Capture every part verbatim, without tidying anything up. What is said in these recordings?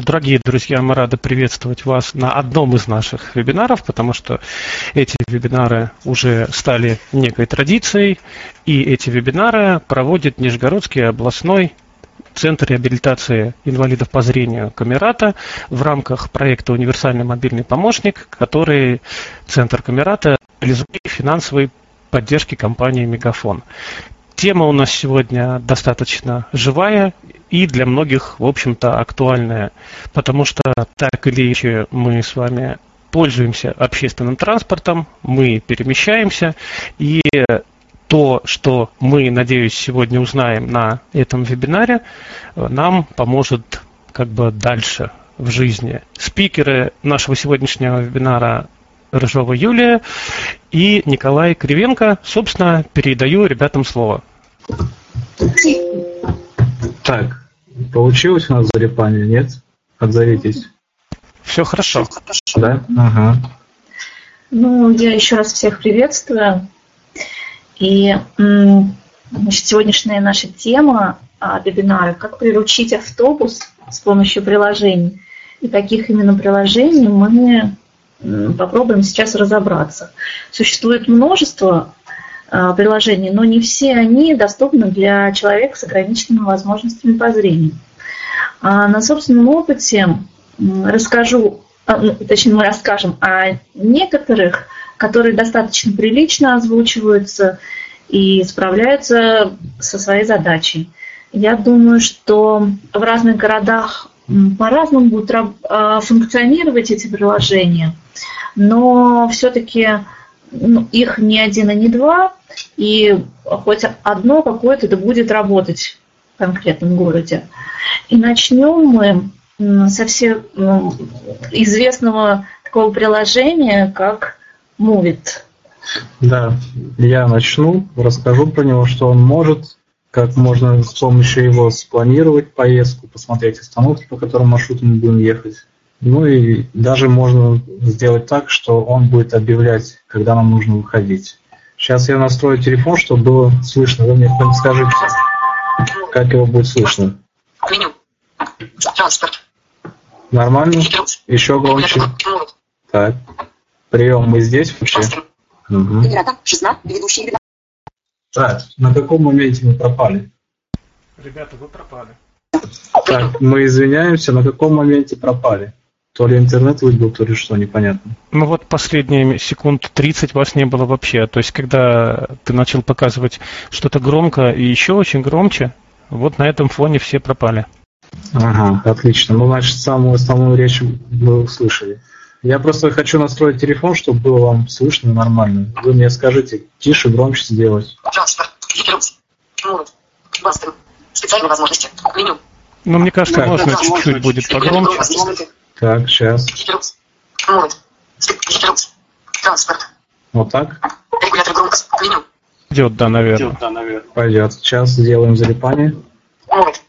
Дорогие друзья, мы рады приветствовать вас на одном из наших вебинаров, потому что эти вебинары уже стали некой традицией, и эти вебинары проводит Нижегородский областной Центр реабилитации инвалидов по зрению Камерата в рамках проекта «Универсальный мобильный помощник», который Центр Камерата реализует финансовой поддержки компании «Мегафон». Тема у нас сегодня достаточно живая и для многих, в общем-то, актуальная, потому что так или иначе мы с вами пользуемся общественным транспортом, мы перемещаемся, и то, что мы, надеюсь, сегодня узнаем на этом вебинаре, нам поможет как бы дальше в жизни. Спикеры нашего сегодняшнего вебинара Рыжова Юлия и Николай Кривенко. Собственно, передаю ребятам слово. Так, получилось у нас залипание, нет? Отзовитесь. Все хорошо. Да? Ага. Ну, я еще раз всех приветствую. И значит, сегодняшняя наша тема вебинара «Как приручить автобус с помощью приложений». И каких именно приложений мы попробуем сейчас разобраться. Существует множество приложений, но не все они доступны для человека с ограниченными возможностями по зрению. На собственном опыте расскажу, точнее мы расскажем о некоторых, которые достаточно прилично озвучиваются и справляются со своей задачей. Я думаю, что в разных городах по-разному будут функционировать эти приложения, но все-таки ну, их не один и не два, и хоть одно какое-то да будет работать в конкретном городе. И начнем мы со всем известного такого приложения, как Moovit. Да, я начну, расскажу про него, что он может, как можно с помощью его спланировать поездку, посмотреть остановки, по которым маршруту мы будем ехать. Ну и даже можно сделать так, что он будет объявлять, когда нам нужно выходить. Сейчас я настрою телефон, чтобы было слышно. Вы мне кто-нибудь скажите, как его будет слышно. Меню. Транспорт. Нормально? Еще громче. Так. Прием, мы здесь вообще? Угу. Так, на каком моменте мы пропали? Ребята, вы пропали. Так, мы извиняемся, на каком моменте пропали? То ли интернет выбил, то ли что, непонятно. Ну вот последние секунд тридцать вас не было вообще. То есть, когда ты начал показывать что-то громко и еще очень громче, вот на этом фоне все пропали. Ага, отлично. Ну, значит, самую основную речь вы услышали. Я просто хочу настроить телефон, чтобы было вам слышно нормально. Вы мне скажите, тише, громче сделать. Транспорт. Специальные возможности. Меню. Ну, мне кажется, так, можно чуть-чуть будет погромче. Так, сейчас. Транспорт. Вот так? Регулятор громкости. Меню. Идет, да, наверное. Идет, да, наверное. Пойдет. Сейчас сделаем залипание. Moovit.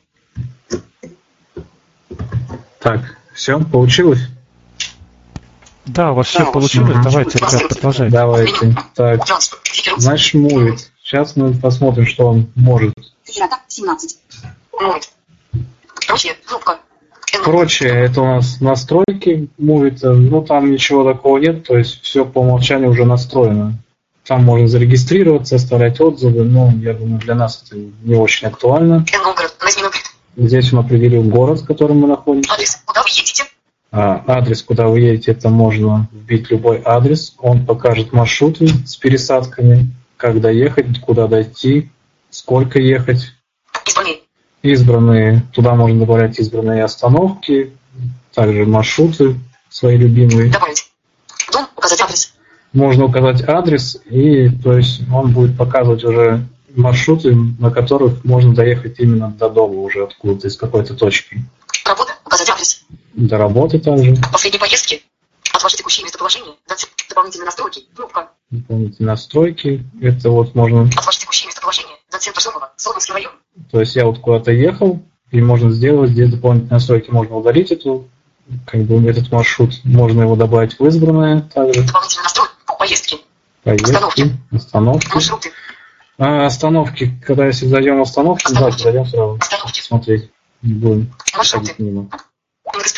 Так, все, получилось? Да, у вас все получилось. Угу. Давайте, ребят, продолжайте. Давайте. Так, значит, Moovit. Сейчас мы посмотрим, что он может. семнадцать. Moovit. Прочее, кнопка. Прочее, это у нас настройки Moovit. Ну, там ничего такого нет, то есть все по умолчанию уже настроено. Там можно зарегистрироваться, оставлять отзывы, но я думаю, для нас это не очень актуально. Здесь он определил город, в котором мы находимся. Адрес, куда вы едете? А, адрес, куда вы едете, это можно вбить любой адрес. Он покажет маршруты с пересадками, как доехать, куда дойти, сколько ехать. Избранные. Избранные, туда можно добавлять избранные остановки, также маршруты свои любимые. Добавить. Дом, указать адрес. Можно указать адрес, и то есть он будет показывать уже маршруты, на которых можно доехать именно до дома уже откуда-то, из какой-то точки. Работа, указать адрес. До работы также. Последние поездки. От вашего текущего местоположения. Дополнительные настройки. Кнопка. Дополнительные настройки. Это вот можно... От вашего текущего местоположения. До центра Сомова. Солнцевский район. То есть я вот куда-то ехал, и можно сделать здесь дополнительные настройки. Можно удалить эту, как бы этот маршрут. Можно его добавить в избранное также. Дополнительные настройки. Поездки. Поездки. Остановки. Остановки. Маршруты. А, остановки. Когда если зайдем в остановки, давайте зайдем сразу. Остановки. Смотреть. Не будем Маршруты. ходить мимо.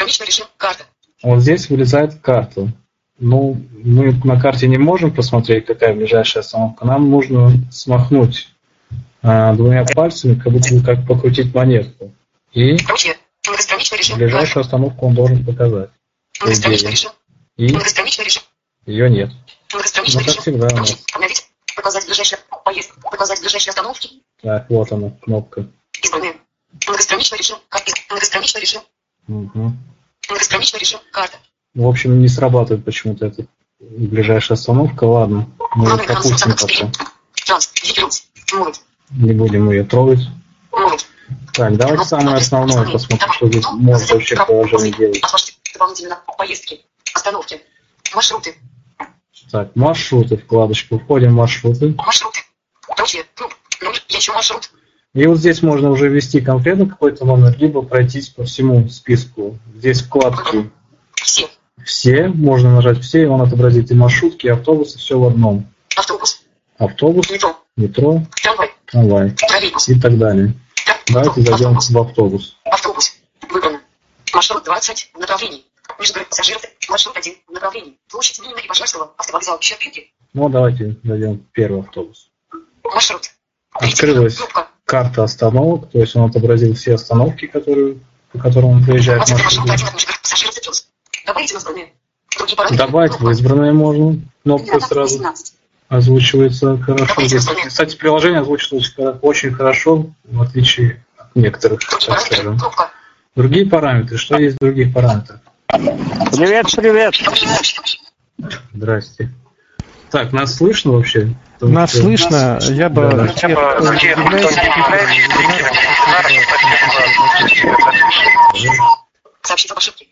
Безграничный режим. Карта. Вот здесь вылезает карта. Ну, мы на карте не можем посмотреть, какая ближайшая остановка. Нам нужно смахнуть а, двумя пальцами, как будто бы как покрутить монетку. И Ручье. Многостраничный режим. ближайшую остановку он должен показать. Многостраничный режим. И Многостраничный режим. ее нет. Многостраничный Ну, как режим. всегда у нас. Ручье. Обновить. Показать ближайшие поездки. Показать ближайшие остановки. Так, вот она, кнопка. Избранные. Многостраничный режим. Карта. Многостраничный режим. Угу. Многостраничный режим. Карта. В общем, не срабатывает почему-то эта ближайшая остановка. Ладно, мы ее Главный экран пропустим Samsung пока. Транс. Гиперус. Мувит. Не будем ее трогать. Мувит. Так, давайте самое основное посмотрим, что здесь может вообще приложение делать. Отложить дополнительно поездки. Остановки. Маршруты. Так, маршруты, вкладочку. Входим в маршруты. Маршруты. Ручье. Круг. Номер. Я ищу маршрут. И вот здесь можно уже ввести конкретно какой-то номер, либо пройтись по всему списку. Здесь вкладки Все. «Все». Можно нажать «Все», и он отобразит и маршрутки, и автобусы, все в одном. Автобус. Автобус, Метро. метро, Трамвай. трамвай Троллейбус. и так далее. Давайте зайдем Автобус. в автобус. Автобус. Выбрано. Маршрут двадцать в направлении. Между пассажиров. Маршрут один в направлении. Площадь Минина и Пожарского. Автовокзал Щербинки. Ну, давайте зайдем в первый автобус. Маршрут. Открылась Кнопка. карта остановок, то есть он отобразил все остановки, которые, по которым он приезжает в Маршрут маршруте. один от между пассажиров плюс. Добавить в избранные. Другие параметры. Добавить в Кнопка. избранное можно. Кнопка сразу восемнадцать. озвучивается хорошо. Здесь, кстати, приложение озвучивается очень хорошо, в отличие от некоторых, Другие так параметры. скажем. Кнопка. Другие параметры. Что есть в других параметрах? Привет, привет. Здрасте. Так, нас слышно вообще? Потому Нас что- слышно, я бы Да, да. тех, кто является Сообщить об ошибке.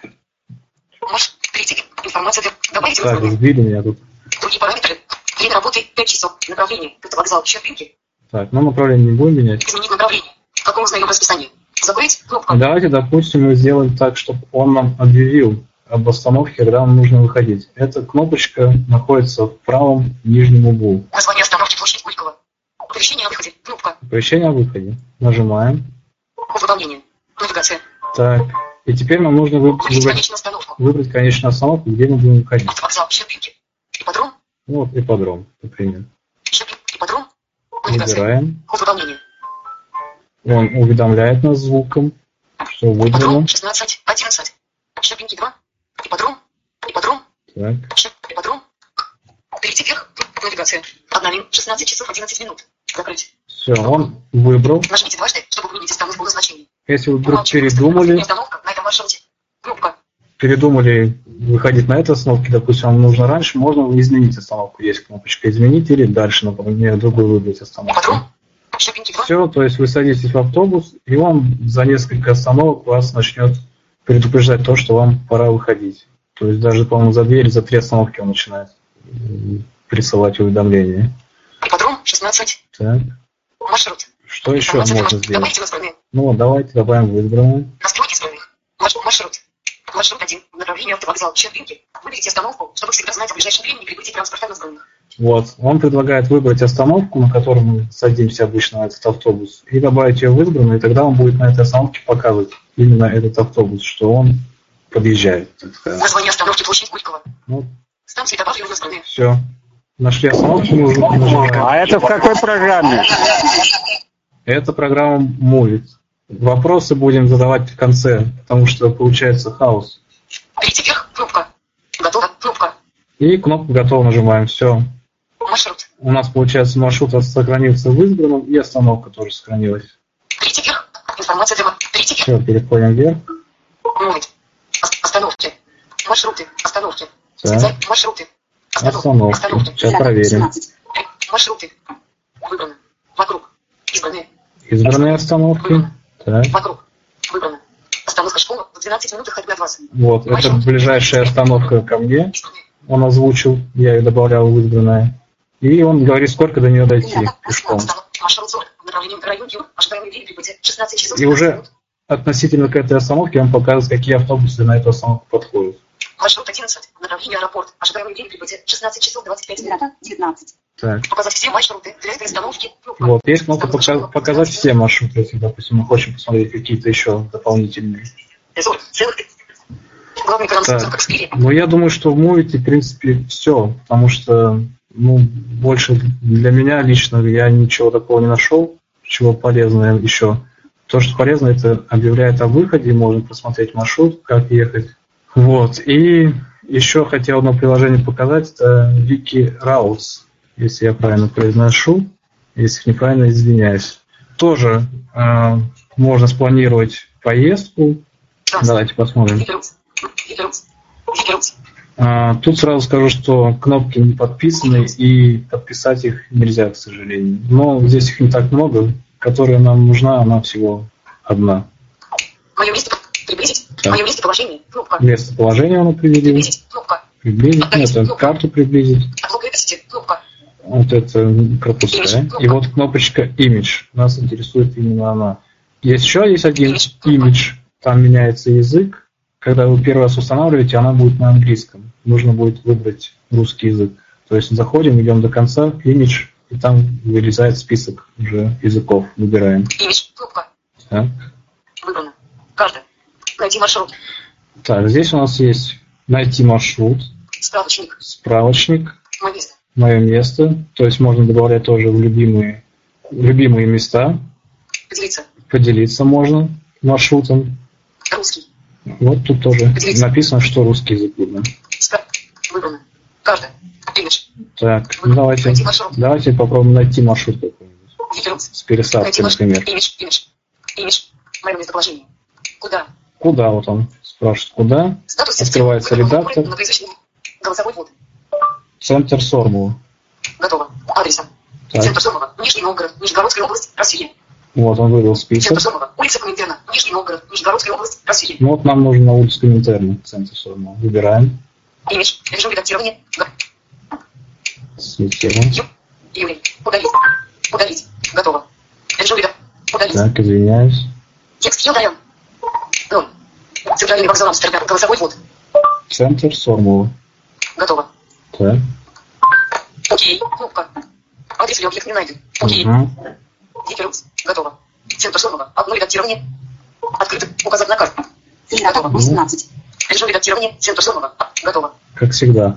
Марш. Критики. Информация. для- Добавить в Так, избранные. сбили меня тут. Другие параметры. Время работы пять часов. Направление. Автовокзал Щербинки. Так, ну направление не будем менять. Изменить направление. В каком узнаем расписание? Закрыть. Кнопка. Давайте, допустим, мы сделаем так, чтобы он нам объявил об остановке, когда нам нужно выходить. Эта кнопочка находится в правом нижнем углу. Название остановки площадь Горького. Оповещение о выходе. Кнопка. Оповещение о выходе. Нажимаем. Выполнение. Навигация. Так, и теперь нам нужно вы- Выбрать выбрать, конечную остановку. выбрать конечную остановку, где мы будем выходить. Автовокзал Щербинки. Ипподром. Ну, вот ипподром, например. Щербинки. Ипподром. Навигация. Выбираем. Выполнение. Он уведомляет нас звуком, что выбрано. Ипподром шестнадцать одиннадцать. Щербинки два. Ипподром. Ипподром. Так, Щер- Ипподром. Перейти вверх. Навигация. Одна мин. шестнадцать часов одиннадцать минут. Закрыть. все, он выбрал. Нажмите дважды, чтобы изменить остановку назначения. Если вы вдруг Умолчивание. передумали, Остановка на этом маршруте. Кнопка. передумали выходить на этой остановке, допустим, вам нужно раньше, можно изменить остановку. Есть кнопочка «Изменить» или дальше, например, другую выбрать остановку. Ипподром. Щербинки два. Все, то есть вы садитесь в автобус, и он за несколько остановок вас начнет предупреждать то, что вам пора выходить. То есть даже, по-моему, за дверь, за три остановки он начинает м, присылать уведомления. Ипподром шестнадцать. Так, Маршрут. что еще Информация для можно маршрута. сделать? Добавите в избранные. Ну, вот давайте добавим в избранное. Настройки избранных. Марш- Маршрут. Маршрут один. Направление автовокзал Щербинки. Выберите остановку, чтобы всегда знать о ближайшем времени прибытия транспорта в избранных. Вот, он предлагает выбрать остановку, на которой мы садимся обычно на этот автобус, и добавить ее в избранную, и тогда он будет на этой остановке показывать именно этот автобус, что он подъезжает, так сказать. Название остановки площадь Горького. Ну, Станции добавлю в избранные. все. Нашли остановку, нужно нажимаем. А это в какой программе? Это программа Movit. Вопросы будем задавать в конце, потому что получается хаос. Перейти вверх. Кнопка. Готово. Кнопка. И кнопку «Готово» нажимаем. Все. Маршрут. У нас, получается, маршрут сохранился в избранном, и остановка тоже сохранилась. Перейти вверх. Информация для... Перейти вверх. Все, переходим вверх. Мувит. Ос- Остановки. Маршруты. Остановки. Так. Связать. Маршруты. Остановки. Остановки. Сейчас проверим. семнадцать. Маршруты. Выбрано. Вокруг. Избранные. Избранные остановки. Так. Вокруг. Выбрано. Остановка школа в двенадцати минутах ходьбы от вас. Вот, это ближайшая остановка ко мне. Избранные. Он озвучил, я ее добавлял в избранное. И он говорит, сколько до нее дойти пешком. Остановка. Маршрут сорок. Направление район Юр. Ожидаемое время прибытия шестнадцать часов. И уже относительно к этой остановке он показывает, какие автобусы на эту остановку подходят. Маршрут одиннадцать. Направление аэропорт. Ожидаемое время прибытия шестнадцать часов двадцать пять минут. девятнадцать. Так. Показать все маршруты для этой остановки. Кнопка. Вот, есть кнопка Остановка пока- школа. показать все маршруты, если, допустим, мы хотим посмотреть какие-то еще дополнительные. сорок целых Главный экран Так. как спири. Ну, я думаю, что в Move, в принципе, все, потому что, ну, больше для меня лично я ничего такого не нашел, чего полезного еще. То, что полезно, это объявляет о выходе, можно посмотреть маршрут, как ехать. Вот, и еще хотел одно приложение показать, это Wiki Routes, если я правильно произношу, если неправильно, извиняюсь. Тоже э, можно спланировать поездку. Давайте посмотрим. Викерус. Викерус. Викерус. А, тут сразу скажу, что кнопки не подписаны, и подписать их нельзя, к сожалению. Но здесь их не так много. Которая нам нужна, она всего одна. Мое место приблизить. Так. Мое местоположение. Кнопка. Местоположение он определил. Приблизить. Кнопка. Приблизить. Нет, это карту приблизить. Отлог лепести. Кнопка. Вот это пропускаем. И вот кнопочка Image. Нас интересует именно она. Есть еще есть один Image. Там меняется язык. Когда вы первый раз устанавливаете, она будет на английском. Нужно будет выбрать русский язык. То есть заходим, идем до конца, Image, и там вылезает список уже языков. Выбираем. Имидж. Кнопка. Так. Выбрано. Карта. Найти маршрут. Так, здесь у нас есть найти маршрут, Справочник. справочник, Мое место. мое место. То есть можно добавлять тоже в любимые, в любимые места. Поделиться. Поделиться можно маршрутом. Русский. Вот тут тоже Поделиться. написано, что русский язык выбран. Справ. Выбрано. Карта. Имидж. Так, ну давайте, Найти маршрут. давайте попробуем найти маршрут какой-нибудь. Викерус. С пересадкой, Найти маршрут. например. Имидж. Имидж. Имидж. Мое местоположение. Куда? Куда вот он спрашивает, куда? Статус Открывается системы. Выбрано редактор. многоязычный. Голосовой ввод. Центр Сормова. Готово. Адреса. Так. Центр Сормова. Нижний Новгород. Нижегородская область. Россия. Вот он вывел список. Центр Сормова. Улица Коминтерна. Нижний Новгород. Нижегородская область. Россия. Ну вот нам нужно на улицу Коминтерна, центр Сормова. Выбираем. Имидж. Режим редактирования. Го- Слетело. Ю. Юрий. Удалить. Удалить. Готово. Режим редак- Удалить. Так, извиняюсь. Текст Юдаем. ноль. Центральный вокзал Амстердам. Голосовой ввод. Центр Сормова. Готово. Так. Окей. Кнопка. Адрес или объект не найден. Окей. Угу. Викерус. Готово. Центр Сормова. Одно редактирование. Открыто. Указать на карту. Готово. Мгм. восемнадцать. Режим редактирования. Центр Сормова. Готово. Как всегда.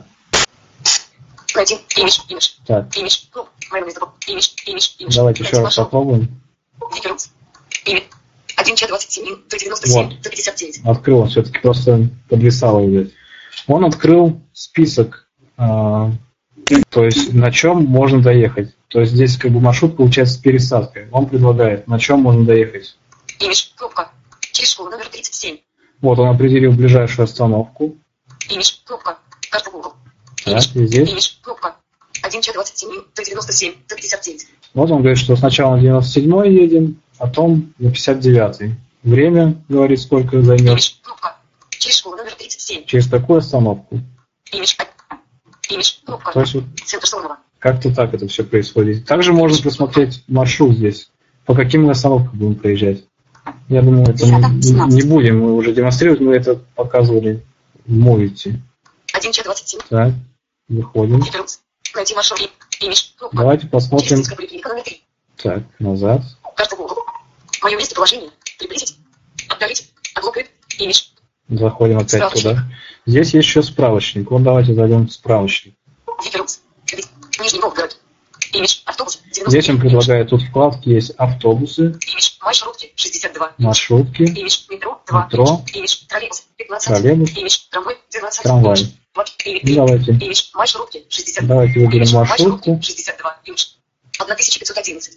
Найти. Имидж. Имидж. Так, Имидж. Кнопка. Мое место. Имидж. Имидж. Имидж. давайте еще Найти раз маршрут. попробуем. Викерус. Имидж. один Ч двадцать семь Т девяносто семь Вот. Т пятьдесят девять. Открыл, он все-таки просто подвисало, видать. Он открыл список, а, то есть на чем можно доехать. То есть здесь как бы маршрут получается с пересадкой. Он предлагает, на чем можно доехать. Имидж. Кнопка. Через школу номер тридцать семь. Вот он определил ближайшую остановку. Имидж. Кнопка. Карта Google. Так, Имидж. и здесь. Имидж. Кнопка. один Ч двадцать семь Т девяносто семь Т пятьдесят девять. Вот он говорит, что сначала на девяносто седьмой едем, потом на пятьдесят девятый. Время, говорит, сколько займет. Имидж. Кнопка. Через школу номер тридцать семь. Через такую остановку. Имидж. Имидж. Кнопка. То есть вот Центр Сормова. как-то так это все происходит. Также можно посмотреть маршрут здесь. По каким мы остановкам будем проезжать. Я думаю, это мы не будем мы уже демонстрировать, мы это показывали в Мовите. один Ч двадцать семь. Так, выходим. Викерус. Найти маршрут. Имидж. Кнопка. Давайте посмотрим. Через поликлиника номер три. Так, назад. Карта Google. Мое местоположение. Приблизить. Отдалить. Отлог. Имидж. Заходим опять Справочник. туда. Здесь есть еще справочник. Вот давайте зайдем в справочник. Викерус. Нижний Новгород. Имидж. Автобус. девяносто Здесь он семь. предлагает, тут вкладки есть автобусы, Имидж. Маршрутки. шестьдесят два. маршрутки, Имидж. Метро. два. метро, Имидж. Троллейбус. пятнадцать. троллейбус. Имидж. Трамвай. двенадцать. Трамвай. Имидж. Влак- Имидж. Ну, давайте, Имидж. Маршрутки. шестьдесят два. давайте выберем Имидж. маршрутку. шестьдесят два. Имидж. тысяча пятьсот одиннадцать.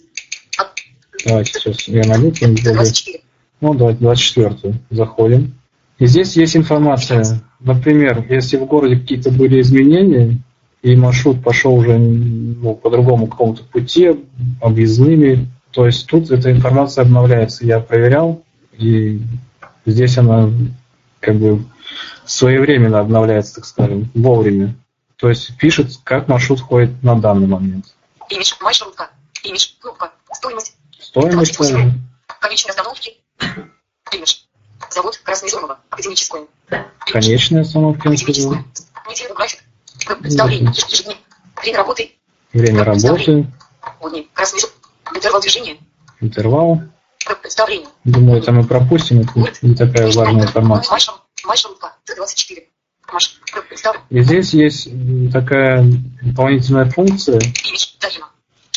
Давайте сейчас я найду что-нибудь более. двадцать четыре. Ну, давайте двадцать четвёртую. Заходим. И здесь есть информация. Например, если в городе какие-то были изменения, и маршрут пошел уже ну, по другому какому-то пути, объездными, то есть тут эта информация обновляется. Я проверял, и здесь она как бы своевременно обновляется, так скажем, вовремя. То есть пишет, как маршрут ходит на данный момент. Имидж. Маршрутка. Имидж. Кнопка. Стоимость. Стоимость тоже. Конечные остановки. Имидж. Завод Краснозерного. Академическое. Конечная остановка, я сказал. Академическое. Недельный график. Представление. Ежедневно. Время работы. Время работы, Будни. Краснозер. Интервал движения. интервал. Представление. Думаю, это мы пропустим, это не такая важная информация. Маршрут. Маршрутка. Т двадцать четыре. Маш... Старый. И здесь есть такая дополнительная функция. Имидж. Дарина.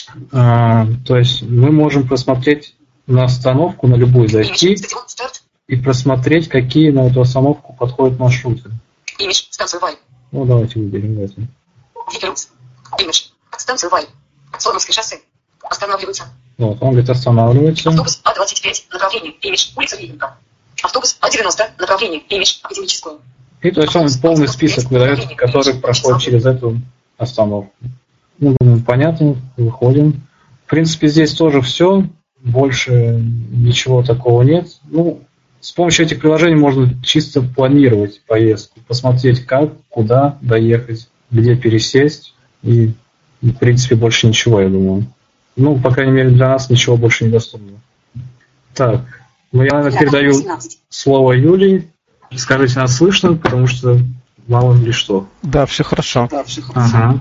А, то есть мы можем просмотреть на остановку, на любую зайти Имидж. Стадион. Старт. и просмотреть, какие на эту остановку подходят маршруты. Имидж. Станция Вай. Ну, давайте выберем это. Викерус. Имидж. Станция Вай. Слоновское шоссе. Останавливается. Вот, он говорит, останавливается. Автобус А двадцать пять. Направление. Имидж. Улица Ленинка. Автобус А девяносто. Направление. Имидж. Академическую. И то есть он полный список выдает, который проходит через эту остановку. Ну, думаю, понятно, выходим. В принципе, здесь тоже все. Больше ничего такого нет. Ну, с помощью этих приложений можно чисто планировать поездку, посмотреть, как, куда доехать, где пересесть. И, в принципе, больше ничего, я думаю. Ну, по крайней мере, для нас ничего больше не доступно. Так, ну я, наверное, передаю слово Юлии. Скажите, нас слышно, потому что мало ли что. Да, все хорошо. Да, все хорошо. Ага.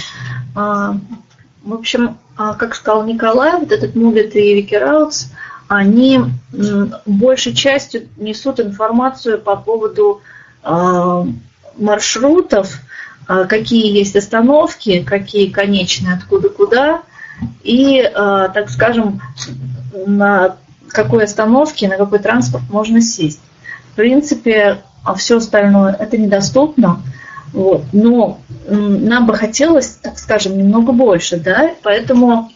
А, в общем, а, как сказал Николай, вот этот Mubit и Wikirautes, они м, большей частью несут информацию по поводу а, маршрутов, а, какие есть остановки, какие конечные, откуда куда, и, а, так скажем, на какой остановке, на какой транспорт можно сесть. В принципе, а все остальное это недоступно, вот. Но м, нам бы хотелось, так скажем, немного больше, да, поэтому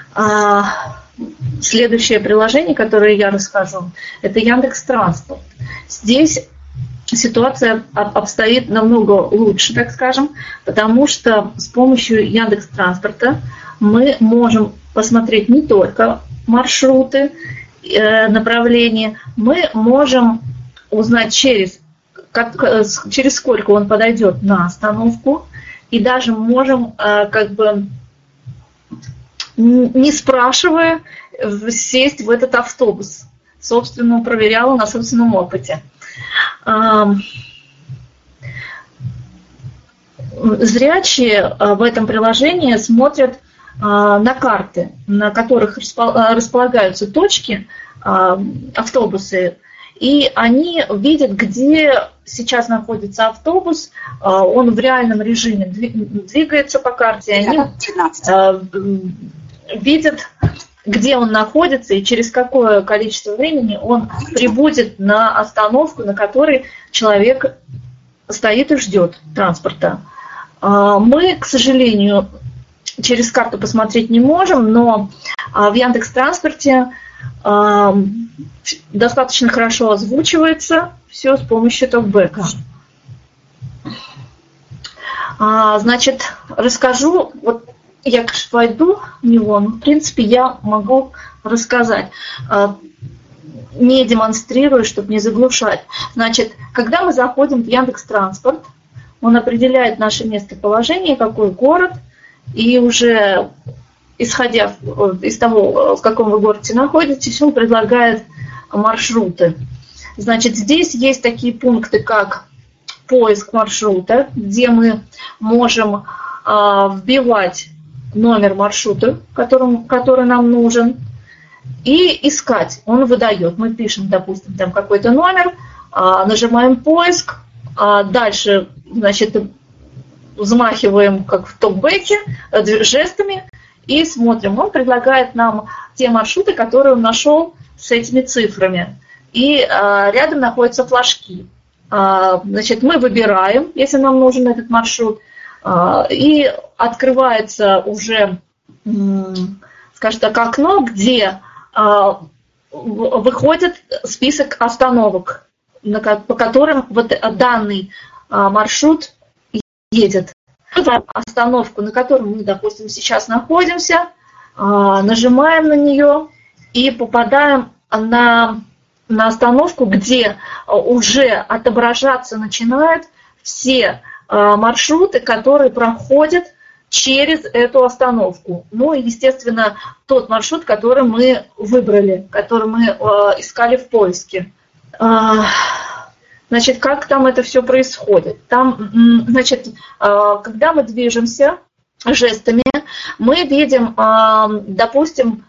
а, следующее приложение, которое я расскажу, это Яндекс.Транспорт. Здесь ситуация обстоит намного лучше, так скажем, потому что с помощью Яндекс.Транспорта мы можем посмотреть не только маршруты, э, направления, мы можем узнать через, как, через сколько он подойдет на остановку, и даже можем, как бы, не спрашивая, сесть в этот автобус. Собственно, проверяла на собственном опыте. Зрячие в этом приложении смотрят на карты, на которых располагаются точки, автобусы, и они видят, где сейчас находится автобус, он в реальном режиме двигается по карте, они видят, где он находится и через какое количество времени он прибудет на остановку, на которой человек стоит и ждет транспорта. Мы, к сожалению, через карту посмотреть не можем, но в Яндекс.Транспорте достаточно хорошо озвучивается все с помощью токбека. Значит, расскажу, вот я, конечно, войду в него, но, в принципе, я могу рассказать, не демонстрирую, чтобы не заглушать. Значит, когда мы заходим в Яндекс.Транспорт, он определяет наше местоположение, какой город, и уже исходя из того, в каком вы городе находитесь, он предлагает маршруты. Значит, здесь есть такие пункты, как поиск маршрута, где мы можем а, вбивать номер маршрута, которым, который нам нужен, и искать. Он выдает. Мы пишем, допустим, там какой-то номер, а, нажимаем поиск, а дальше, значит, взмахиваем, как в токбеке, жестами, и смотрим. Он предлагает нам те маршруты, которые он нашел с этими цифрами. И а, рядом находятся флажки. А, значит, мы выбираем, если нам нужен этот маршрут, а, и открывается уже, скажем так, окно, где а, выходит список остановок, на, по которым вот данный а, маршрут едет. Остановку, на которой мы, допустим, сейчас находимся, нажимаем на нее и попадаем на, на остановку, где уже отображаться начинают все маршруты, которые проходят через эту остановку. Ну и, естественно, тот маршрут, который мы выбрали, который мы искали в поиске. Значит, как там это все происходит? Там, значит, когда мы движемся жестами, мы видим, допустим,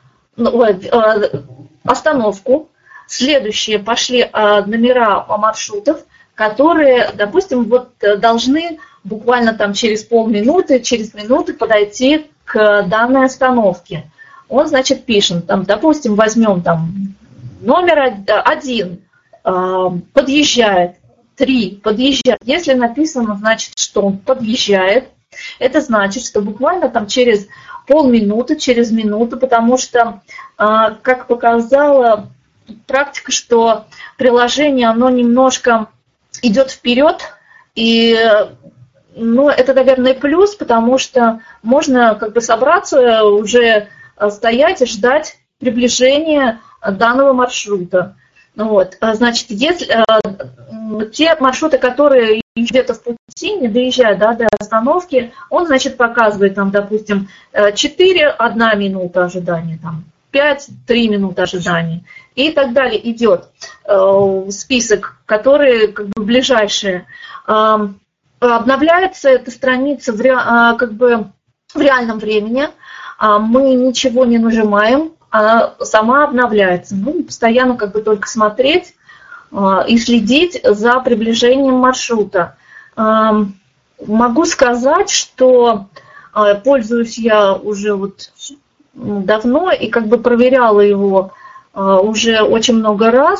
остановку, следующие пошли номера маршрутов, которые, допустим, вот должны буквально там через полминуты, через минуту подойти к данной остановке. Он, значит, пишет, там, допустим, возьмем там номер один, подъезжает, три, подъезжает. Если написано, значит, что он подъезжает, это значит, что буквально там через полминуты, через минуту, потому что, как показала практика, что приложение, оно немножко идет вперед, и ну, это, наверное, плюс, потому что можно как бы собраться, уже стоять и ждать приближения данного маршрута. Вот. Значит, если те маршруты, которые где-то в пути, не доезжают, да, до остановки, он, значит, показывает, там, допустим, четыре, одна минута ожидания, там, пять, три минуты ожидания и так далее идет э, список, которые как бы ближайшие. Э, обновляется эта страница в, ре, э, как бы в реальном времени, э, мы ничего не нажимаем, она сама обновляется. Ну, постоянно как бы только смотреть э, и следить за приближением маршрута. Э, могу сказать, что э, пользуюсь я уже вот давно и как бы проверяла его uh, уже очень много раз.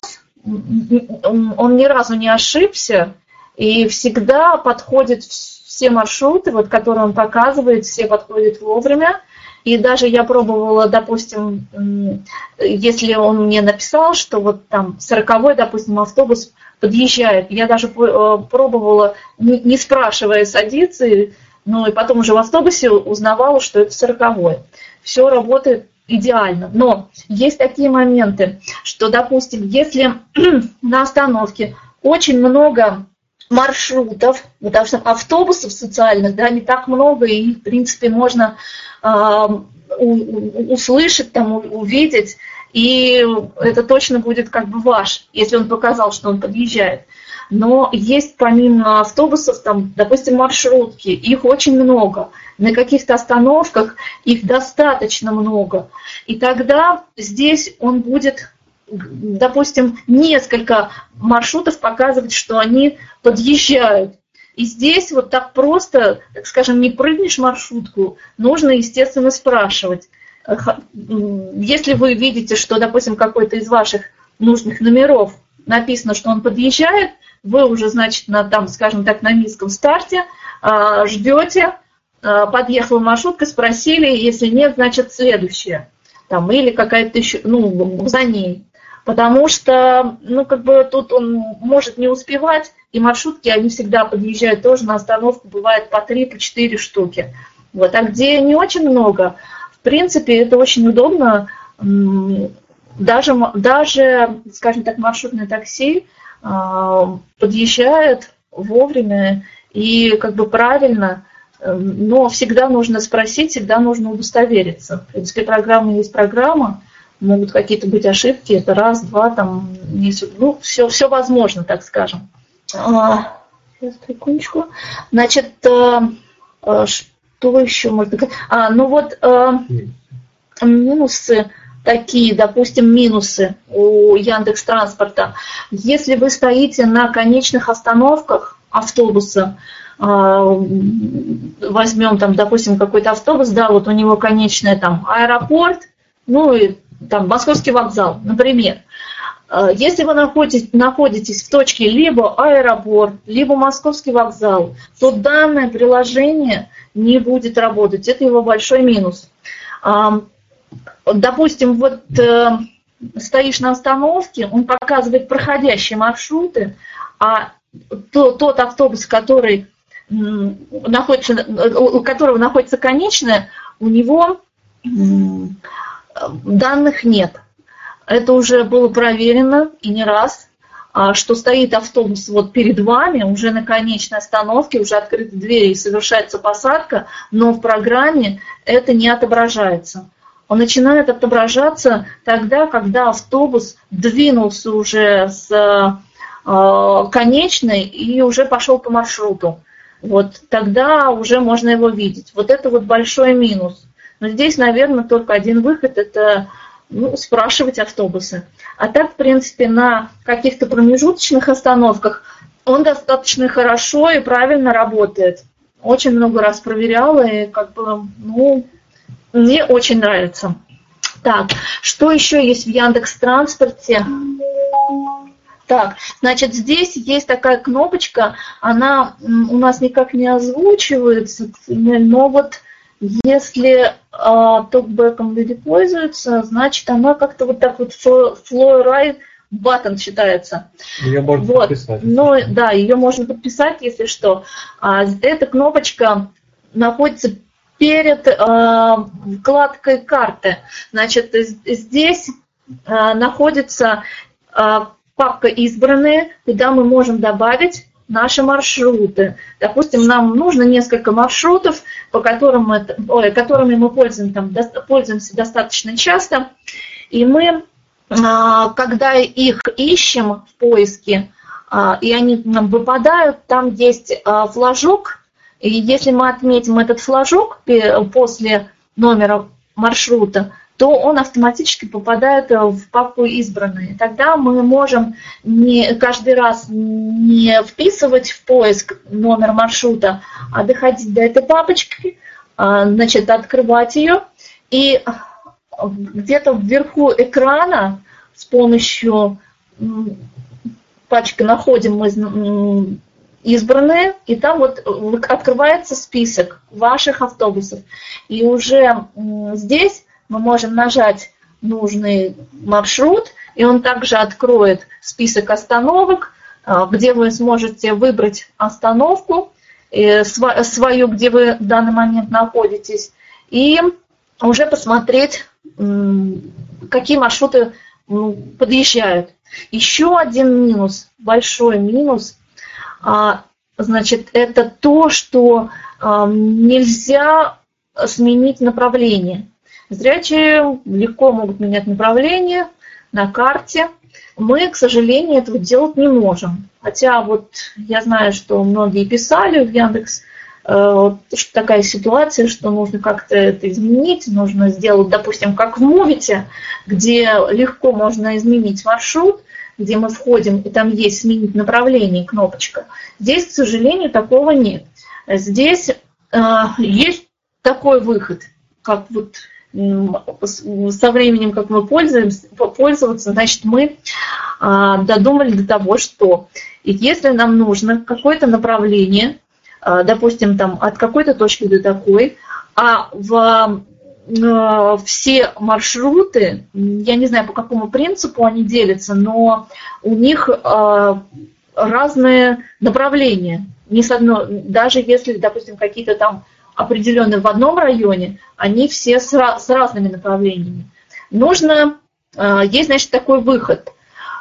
Он ни разу не ошибся и всегда подходит все маршруты, вот, которые он показывает, все подходят вовремя. И даже я пробовала, допустим, если он мне написал, что вот там сороковой, допустим, автобус подъезжает, я даже пробовала, не спрашивая, садиться, ну и потом уже в автобусе узнавала, что это сороковой. Все работает идеально. Но есть такие моменты, что, допустим, если на остановке очень много маршрутов, потому что автобусов социальных, да, не так много, и, в принципе, можно э, услышать, там, увидеть, и это точно будет как бы ваш, если он показал, что он подъезжает. Но есть помимо автобусов, там, допустим, маршрутки, их очень много. На каких-то остановках их достаточно много. И тогда здесь он будет, допустим, несколько маршрутов показывать, что они подъезжают. И здесь вот так просто, так скажем, не прыгнешь маршрутку, нужно, естественно, спрашивать. Если вы видите, что, допустим, какой-то из ваших нужных номеров написано, что он подъезжает, вы уже, значит, на, там, скажем так, на низком старте э, ждете, э, подъехала маршрутка, спросили, если нет, значит, следующая, там, или какая-то еще, ну, за ней. Потому что, ну, как бы тут он может не успевать, и маршрутки, они всегда подъезжают тоже на остановку, бывает по три, по четыре штуки. Вот, а где не очень много, в принципе, это очень удобно, даже, даже, скажем так, маршрутное такси подъезжает вовремя и как бы правильно, но всегда нужно спросить, всегда нужно удостовериться. В принципе, программа есть программа, могут какие-то быть ошибки, это раз, два, там, ну, все, все возможно, так скажем. Сейчас, секундочку. Значит, что еще можно сказать? А, ну вот минусы. Такие, допустим, минусы у Яндекс.Транспорта. Если вы стоите на конечных остановках автобуса, возьмем там, допустим, какой-то автобус, да, вот у него конечный там аэропорт, ну и там Московский вокзал, например. Если вы находитесь, находитесь в точке либо аэропорт, либо Московский вокзал, то данное приложение не будет работать. Это его большой минус. Допустим, вот э, стоишь на остановке, он показывает проходящие маршруты, а то, тот автобус, который, м, находится, у которого находится конечная, у него м, данных нет. Это уже было проверено и не раз, что стоит автобус вот перед вами, уже на конечной остановке, уже открыты двери и совершается посадка, но в программе это не отображается. Он начинает отображаться тогда, когда автобус двинулся уже с э, конечной и уже пошел по маршруту. Вот тогда уже можно его видеть. Вот это вот большой минус. Но здесь, наверное, только один выход – это ну, спрашивать автобусы. А так, в принципе, на каких-то промежуточных остановках он достаточно хорошо и правильно работает. Очень много раз проверяла, и как бы, ну, мне очень нравится. Так, что еще есть в Яндекс.Транспорте? Так, значит, здесь есть такая кнопочка, она у нас никак не озвучивается, но вот если а, токбэком люди пользуются, значит, она как-то вот так вот flow right button считается. Ее можно вот. подписать. Ну, да, ее можно подписать, если что. А, эта кнопочка находится перед а, вкладкой карты. Значит, здесь а, находится а, папка «Избранные», куда мы можем добавить наши маршруты. Допустим, нам нужно несколько маршрутов, по которым мы, ой, которыми мы пользуемся, там, до, пользуемся достаточно часто. И мы, а, когда их ищем в поиске, а, и они нам выпадают, там есть а, флажок. И если мы отметим этот флажок после номера маршрута, то он автоматически попадает в папку «Избранные». Тогда мы можем не, каждый раз не вписывать в поиск номер маршрута, а доходить до этой папочки, значит, открывать ее, и где-то вверху экрана с помощью пачки находим мы «Избранные», и там вот открывается список ваших автобусов. И уже здесь мы можем нажать нужный маршрут, и он также откроет список остановок, где вы сможете выбрать остановку свою, где вы в данный момент находитесь, и уже посмотреть, какие маршруты подъезжают. Еще один минус, большой минус, значит, это то, что нельзя сменить направление. Зрячие легко могут менять направление на карте. Мы, к сожалению, этого делать не можем. Хотя вот я знаю, что многие писали в Яндекс, что такая ситуация, что нужно как-то это изменить, нужно сделать, допустим, как в Мувите, где легко можно изменить маршрут, где мы входим, и там есть «Сменить направление» кнопочка. Здесь, к сожалению, такого нет. Здесь э, есть такой выход, как вот со временем, как мы пользуемся, пользоваться, значит, мы а, додумали до того, что если нам нужно какое-то направление, а, допустим, там, от какой-то точки до такой, а в, а, все маршруты, я не знаю, по какому принципу они делятся, но у них а, разные направления. Не с одной, даже если, допустим, какие-то там определенные в одном районе, они все с, с разными направлениями. Нужно, есть, значит, такой выход,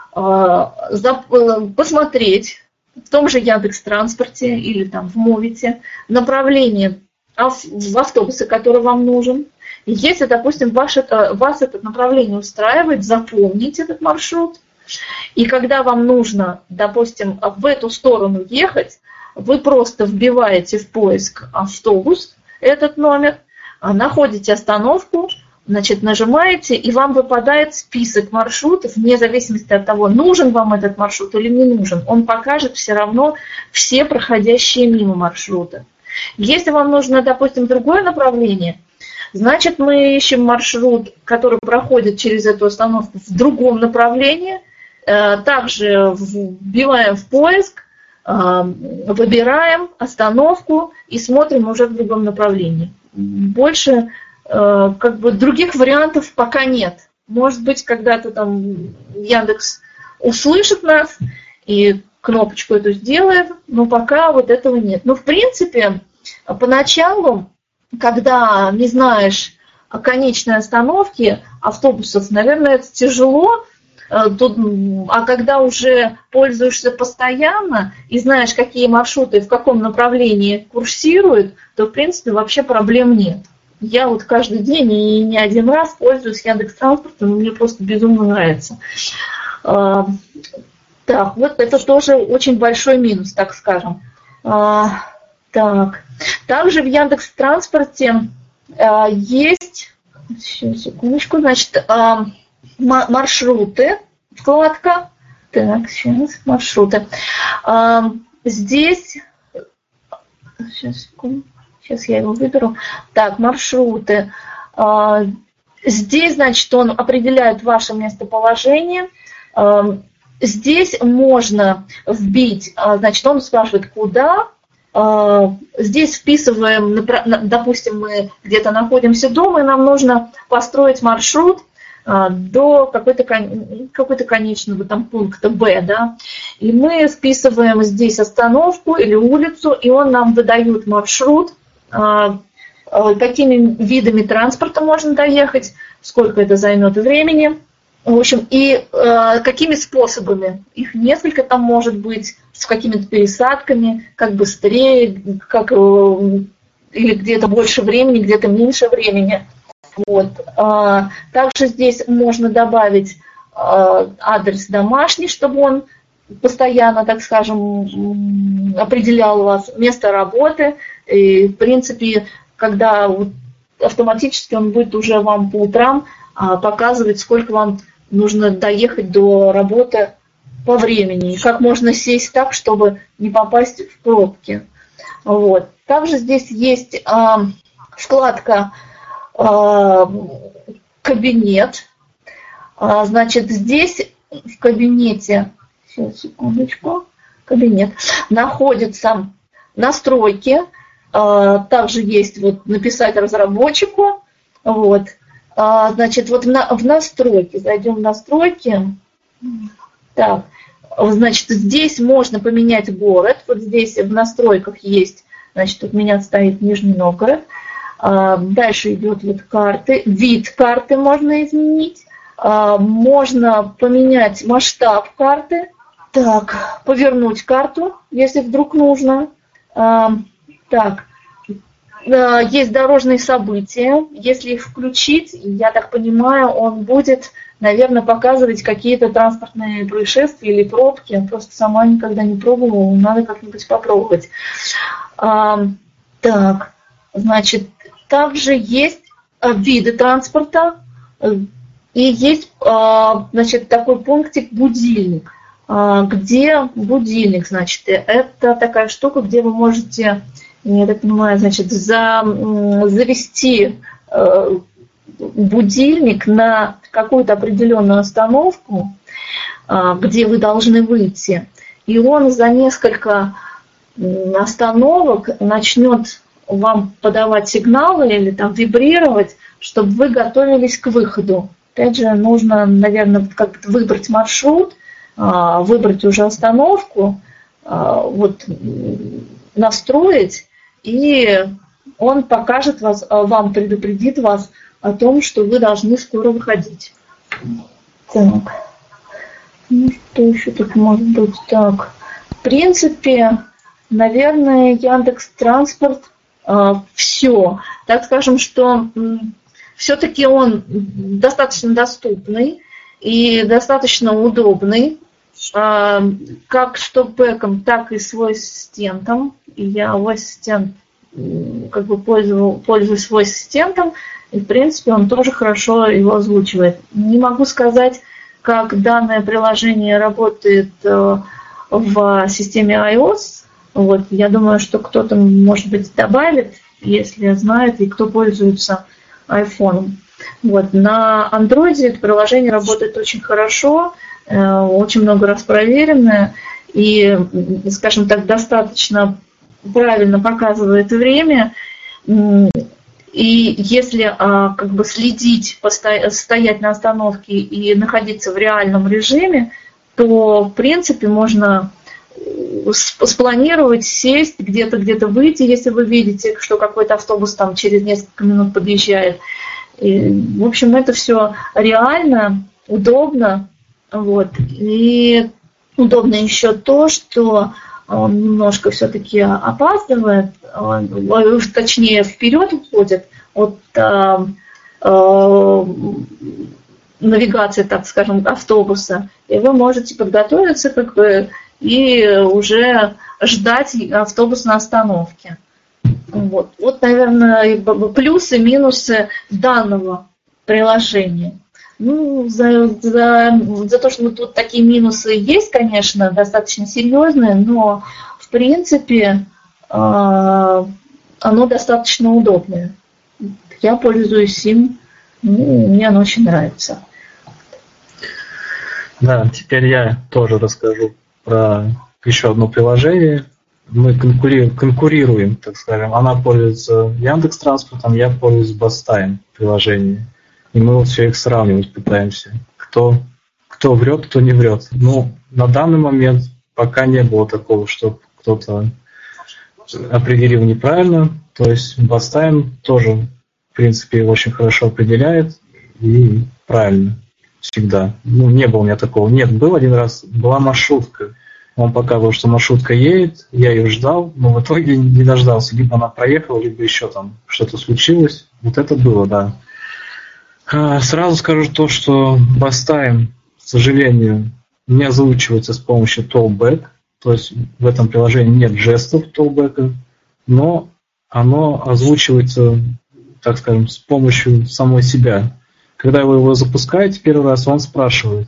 посмотреть в том же Яндекс.Транспорте или там в Мувите направление в автобусе, который вам нужен. И если, допустим, ваш, вас это направление устраивает, запомнить этот маршрут. И когда вам нужно, допустим, в эту сторону ехать, вы просто вбиваете в поиск автобус, этот номер, находите остановку, значит, нажимаете, и вам выпадает список маршрутов, вне зависимости от того, нужен вам этот маршрут или не нужен. Он покажет все равно все проходящие мимо маршрута. Если вам нужно, допустим, другое направление, значит, мы ищем маршрут, который проходит через эту остановку в другом направлении, также вбиваем в поиск, выбираем остановку и смотрим уже в другом направлении. Больше как бы других вариантов пока нет. Может быть, когда-то там Яндекс услышит нас и кнопочку эту сделает, но пока вот этого нет. Но в принципе, поначалу, когда не знаешь конечной остановки автобусов, наверное, это тяжело. Тут, а когда уже пользуешься постоянно и знаешь, какие маршруты в каком направлении курсируют, то, в принципе, вообще проблем нет. Я вот каждый день и не один раз пользуюсь Яндекс.Транспортом, мне просто безумно нравится. Так, вот это тоже очень большой минус, так скажем. Так. Также в Яндекс.Транспорте есть, секундочку, значит, маршруты, вкладка, Так, сейчас маршруты. А, здесь, сейчас, секунду, сейчас я его выберу. Так, маршруты. А, здесь, значит, он определяет ваше местоположение. А, здесь можно вбить, а, значит, он спрашивает, куда. А, здесь вписываем, допустим, мы где-то находимся дома, и нам нужно построить маршрут до какой-то, какой-то конечного там пункта Б, да, и мы вписываем здесь остановку или улицу, и он нам выдает маршрут, какими видами транспорта можно доехать, сколько это займет времени, в общем, и какими способами. Их несколько там может быть, с какими-то пересадками, как быстрее, как, или где-то больше времени, где-то меньше времени. Вот. Также здесь можно добавить адрес домашний, чтобы он постоянно, так скажем, определял у вас место работы. И, в принципе, когда автоматически он будет уже вам по утрам показывать, сколько вам нужно доехать до работы по времени, и как можно сесть так, чтобы не попасть в пробки. Вот. Также здесь есть вкладка кабинет. Значит, здесь в кабинете, сейчас, секундочку, кабинет, находятся настройки. Также есть вот написать разработчику. Вот. Значит, вот в настройки, зайдем в настройки. Так, значит, здесь можно поменять город. Вот здесь в настройках есть, значит, у меня стоит Нижний Новгород. Дальше идет вот карты. Вид карты можно изменить. Можно поменять масштаб карты. Так, повернуть карту, если вдруг нужно. Так, есть дорожные события. Если их включить, я так понимаю, он будет, наверное, показывать какие-то транспортные происшествия или пробки. Я просто сама никогда не пробовала, надо как-нибудь попробовать. Так, значит, также есть виды транспорта и есть, значит, такой пунктик будильник. Где будильник, значит, это такая штука, где вы можете, я так понимаю, значит, за, завести будильник на какую-то определенную остановку, где вы должны выйти, и он за несколько остановок начнет вам подавать сигналы или там вибрировать, чтобы вы готовились к выходу. Опять же, нужно, наверное, как-то выбрать маршрут, выбрать уже остановку, вот, настроить, и он покажет вас, вам предупредит вас о том, что вы должны скоро выходить. Так, ну что еще тут может быть? Так, в принципе, наверное, Яндекс.Транспорт все. Так скажем, что все-таки он достаточно доступный и достаточно удобный, как что бэком, так и с voice-ассистентом. И я voice-ассистент, как бы пользуюсь, пользуюсь voice-ассистентом, и в принципе он тоже хорошо его озвучивает. Не могу сказать, как данное приложение работает в системе iOS. Вот, я думаю, что кто-то, может быть, добавит, если знает, и кто пользуется айфоном. Вот, на Android это приложение работает очень хорошо, очень много раз проверенное, и, скажем так, достаточно правильно показывает время. И если как бы следить, стоять на остановке и находиться в реальном режиме, то, в принципе, можно спланировать, сесть, где-то где-то выйти, если вы видите, что какой-то автобус там через несколько минут подъезжает. И, в общем, это все реально, удобно. Вот. И удобно еще то, что он немножко все-таки опаздывает, он, точнее, вперед уходит от э, э, навигации, так скажем, автобуса. И вы можете подготовиться как бы и уже ждать автобус на остановке. Вот, вот, наверное, плюсы и минусы данного приложения. Ну, за, за, за то, что тут такие минусы есть, конечно, достаточно серьезные, но в принципе оно достаточно удобное. Я пользуюсь им, ну, мне оно очень нравится. Да, теперь я тоже расскажу про еще одно приложение. Мы конкурируем, конкурируем, так скажем. Она пользуется Яндекс.Транспортом, я пользуюсь Бастайм приложением. И мы вот все их сравнивать пытаемся. Кто, кто врет, кто не врет. Ну, на данный момент пока не было такого, что кто-то определил неправильно. То есть Бастайм тоже, в принципе, очень хорошо определяет и правильно всегда. Ну, не было у меня такого. Нет, был один раз, была маршрутка. Он показывал, что маршрутка едет, я ее ждал, но в итоге не дождался. Либо она проехала, либо еще там что-то случилось. Вот это было, да. Сразу скажу то, что Бастайм, к сожалению, не озвучивается с помощью Tollback. То есть в этом приложении нет жестов Tollback, но оно озвучивается, так скажем, с помощью самой себя. Когда вы его запускаете первый раз, он спрашивает,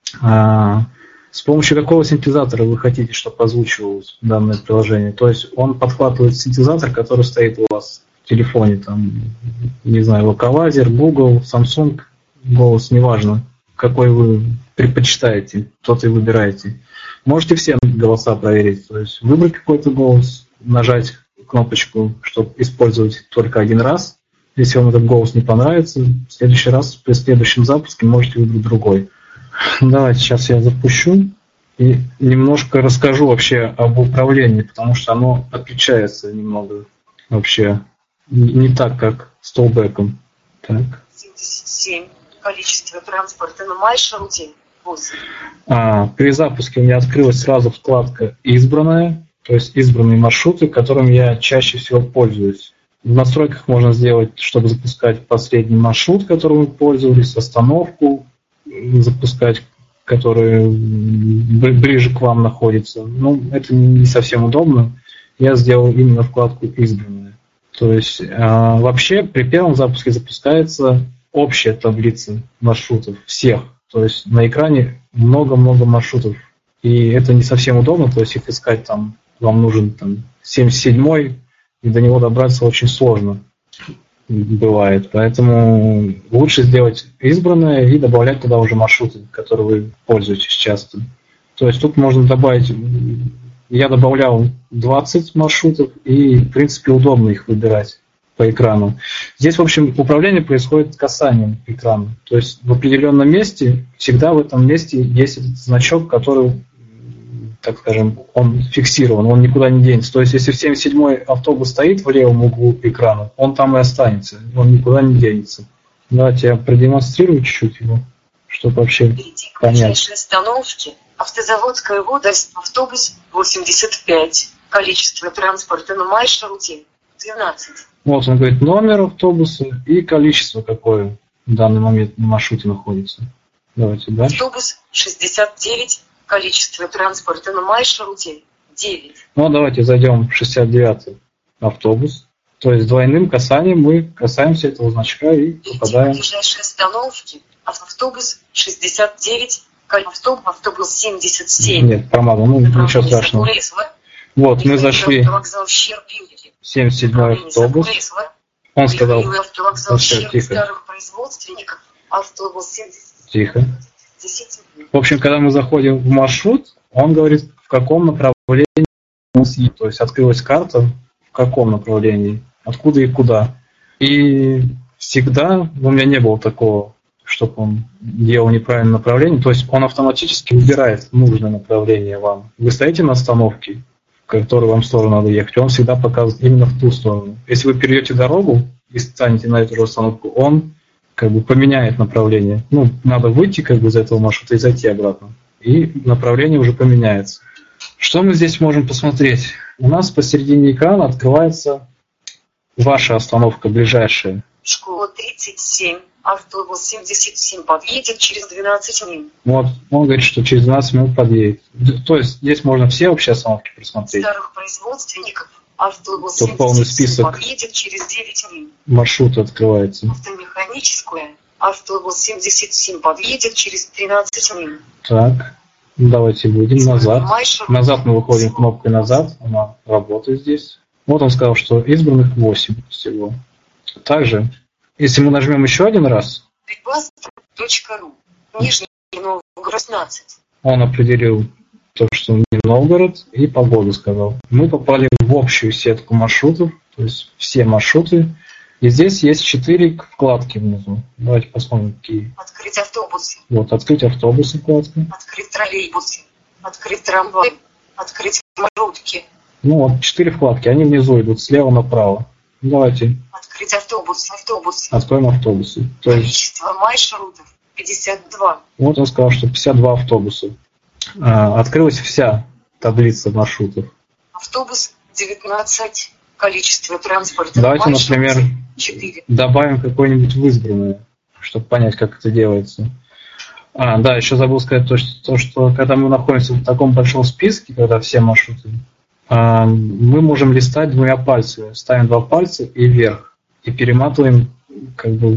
а, с помощью какого синтезатора вы хотите, чтобы озвучивалось данное приложение. То есть он подхватывает синтезатор, который стоит у вас в телефоне, там, не знаю, Локалайзер, Google, Samsung, голос, неважно, какой вы предпочитаете, тот и выбираете. Можете все голоса проверить, то есть выбрать какой-то голос, нажать кнопочку, чтобы использовать только один раз. Если вам этот голос не понравится, в следующий раз при следующем запуске можете выбрать другой. Давайте сейчас я запущу и немножко расскажу вообще об управлении, потому что оно отличается немного вообще не так, как с Tollback'ом. Так. семьдесят семь. Количество транспорта на маршруте восемь. А, при запуске у меня открылась сразу вкладка «Избранная», то есть избранные маршруты, которыми я чаще всего пользуюсь. В настройках можно сделать, чтобы запускать последний маршрут, которым мы пользовались, остановку запускать, который ближе к вам находится. Ну, это не совсем удобно. Я сделал именно вкладку «Избранная». То есть э, вообще при первом запуске запускается общая таблица маршрутов всех. То есть на экране много-много маршрутов. И это не совсем удобно, то есть их искать там, вам нужен там семьдесят седьмой, и до него добраться очень сложно бывает. Поэтому лучше сделать избранное и добавлять туда уже маршруты, которые вы пользуетесь часто. То есть тут можно добавить, я добавлял двадцать маршрутов, и в принципе удобно их выбирать по экрану. Здесь, в общем, управление происходит касанием экрана. То есть в определенном месте, всегда в этом месте есть этот значок, который, так скажем, он фиксирован, он никуда не денется. То есть если в семьдесят седьмой автобус стоит в левом углу экрана, он там и останется, он никуда не денется. Давайте я продемонстрирую чуть-чуть его, чтобы вообще Перейди к понять. ближайшей остановке. Автозаводская Водость, автобус восемьдесят пять. Количество транспорта на маршруте двенадцать. Вот он говорит номер автобуса и количество, какое в данный момент на маршруте находится. Давайте дальше. Автобус шестьдесят девять. Количество транспорта на маршруте девять. Ну, давайте зайдем в шестьдесят девятый автобус. То есть двойным касанием мы касаемся этого значка и попадаем. Перейди к ближайшей остановке. Автобус шестьдесят девять. Автобус, автобус семьдесят семь. Нет, промазал. Ну, ничего страшного. Вот, мы зашли в семьдесят седьмой автобус. Он сказал, все, тихо. Тихо. В общем, когда мы заходим в маршрут, он говорит, в каком направлении мы съедем. То есть открылась карта, в каком направлении, откуда и куда. И всегда у меня не было такого, чтобы он делал неправильное направление. То есть он автоматически выбирает нужное направление вам. Вы стоите на остановке, в которую вам сторону надо ехать, он всегда показывает именно в ту сторону. Если вы перейдете дорогу и станете на эту же остановку, он как бы поменяет направление. Ну, надо выйти как бы из этого маршрута и зайти обратно. И направление уже поменяется. Что мы здесь можем посмотреть? У нас посередине экрана открывается ваша остановка ближайшая. Школа тридцать семь. Автобус семьдесят семь подъедет через двенадцать минут. Вот, он говорит, что через двенадцать минут подъедет. То есть здесь можно все общие остановки просмотреть. Старых производственников. Автобус Тут полный список подъедет через девять минут. маршрута открывается. Автомеханическую. Автобус семьдесят семь подъедет через тринадцать минут. Так, давайте выйдем назад. Назад мы выходим кнопкой «Назад», она работает здесь. Вот он сказал, что избранных восемь всего. Также, если мы нажмем еще один раз, Бигбас.ру. Нижний Новгород шестнадцать. Он определил то, что не Новгород, и погоду сказал. Мы попали в общую сетку маршрутов, то есть все маршруты. И здесь есть четыре вкладки внизу. Давайте посмотрим, какие. Открыть автобусы. Вот, открыть автобусы вкладка. Открыть троллейбусы. Открыть трамвай. Открыть маршрутки. Ну вот, четыре вкладки, они внизу идут слева направо. Давайте. Открыть автобус, автобусы. Откроем автобусы. То есть, количество маршрутов пятьдесят два. Вот он сказал, что пятьдесят два автобуса. А, открылась вся таблица маршрутов. Автобус девятнадцать. Количество транспорта. Давайте, например, четыре. Добавим какое-нибудь в избранное, чтобы понять, как это делается. А, да, еще забыл сказать то, что, то, что когда мы находимся в таком большом списке, когда все маршруты, а, мы можем листать двумя пальцами. Ставим два пальца и вверх. И перематываем, как бы,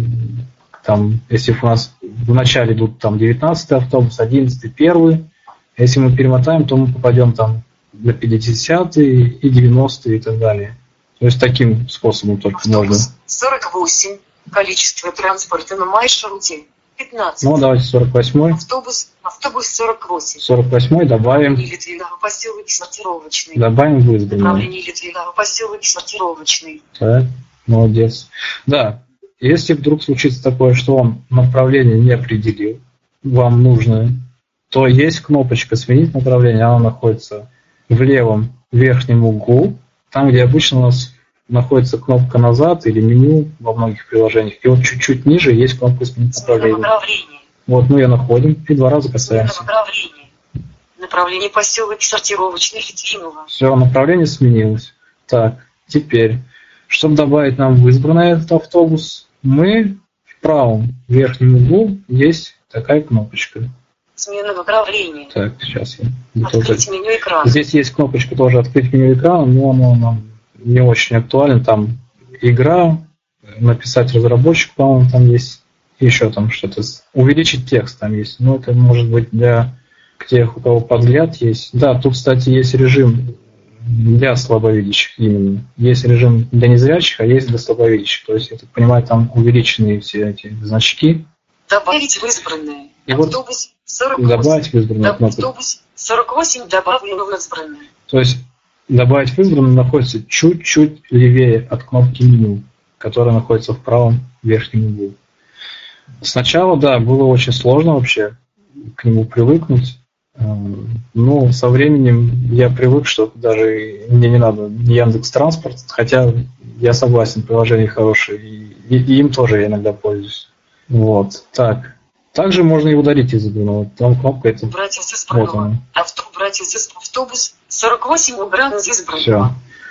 там, если у нас в начале идут там девятнадцатый автобус, одиннадцатый, первый. Если мы перемотаем, то мы попадем там на пятидесятый и девяностый и так далее. То есть таким способом только автобус можно. сорок восемь. Количество транспорта на маршруте пятнадцать. Ну, давайте сорок восьмой. Автобус, автобус сорок восемь. сорок восьмой добавим. Направление Литвинова, поселок сортировочный. Добавим в избранное. Направление Литвинова, поселок сортировочный. Так, молодец. Да, если вдруг случится такое, что он направление не определил, вам нужно, то есть кнопочка «Сменить направление», она находится в левом верхнем углу, там, где обычно у нас находится кнопка «Назад» или меню во многих приложениях. И вот чуть-чуть ниже есть кнопка «Сменить направление». Направление. Вот мы ее находим и два раза касаемся. Направление. Направление поселок сортировочный Литвинова. Все, направление сменилось. Так, теперь, чтобы добавить нам в избранный этот автобус, мы в правом верхнем углу есть такая кнопочка. Смена направления. Так, сейчас я... Открыть тоже... меню экрана. Здесь есть кнопочка тоже «Открыть меню экрана», но она нам не очень актуальна. Там игра, написать разработчик, по-моему, там есть. Еще там что-то. Увеличить текст там есть. Но это может быть для тех, у кого подгляд есть. Да, тут, кстати, есть режим для слабовидящих именно. Есть режим для незрячих, а есть для слабовидящих. То есть, я так понимаю, там увеличенные все эти значки. Добавить в избранное. И автобус сорок восемь. Добавить в избранное кнопку. Автобус сорок восемь добавлено в избранное. То есть добавить в избранное находится чуть-чуть левее от кнопки меню, которая находится в правом верхнем углу. Сначала, да, было очень сложно вообще к нему привыкнуть. Но со временем я привык, что даже мне не надо Яндекс.Транспорт, хотя я согласен, приложения хорошие, и, и, и им тоже я иногда пользуюсь. Вот, так. Также можно и удалить из избранного. Там кнопка это. Убрать из избранного. Вот Авто, убрать из избранного. Автобус сорок восемь убран из избранного. Все.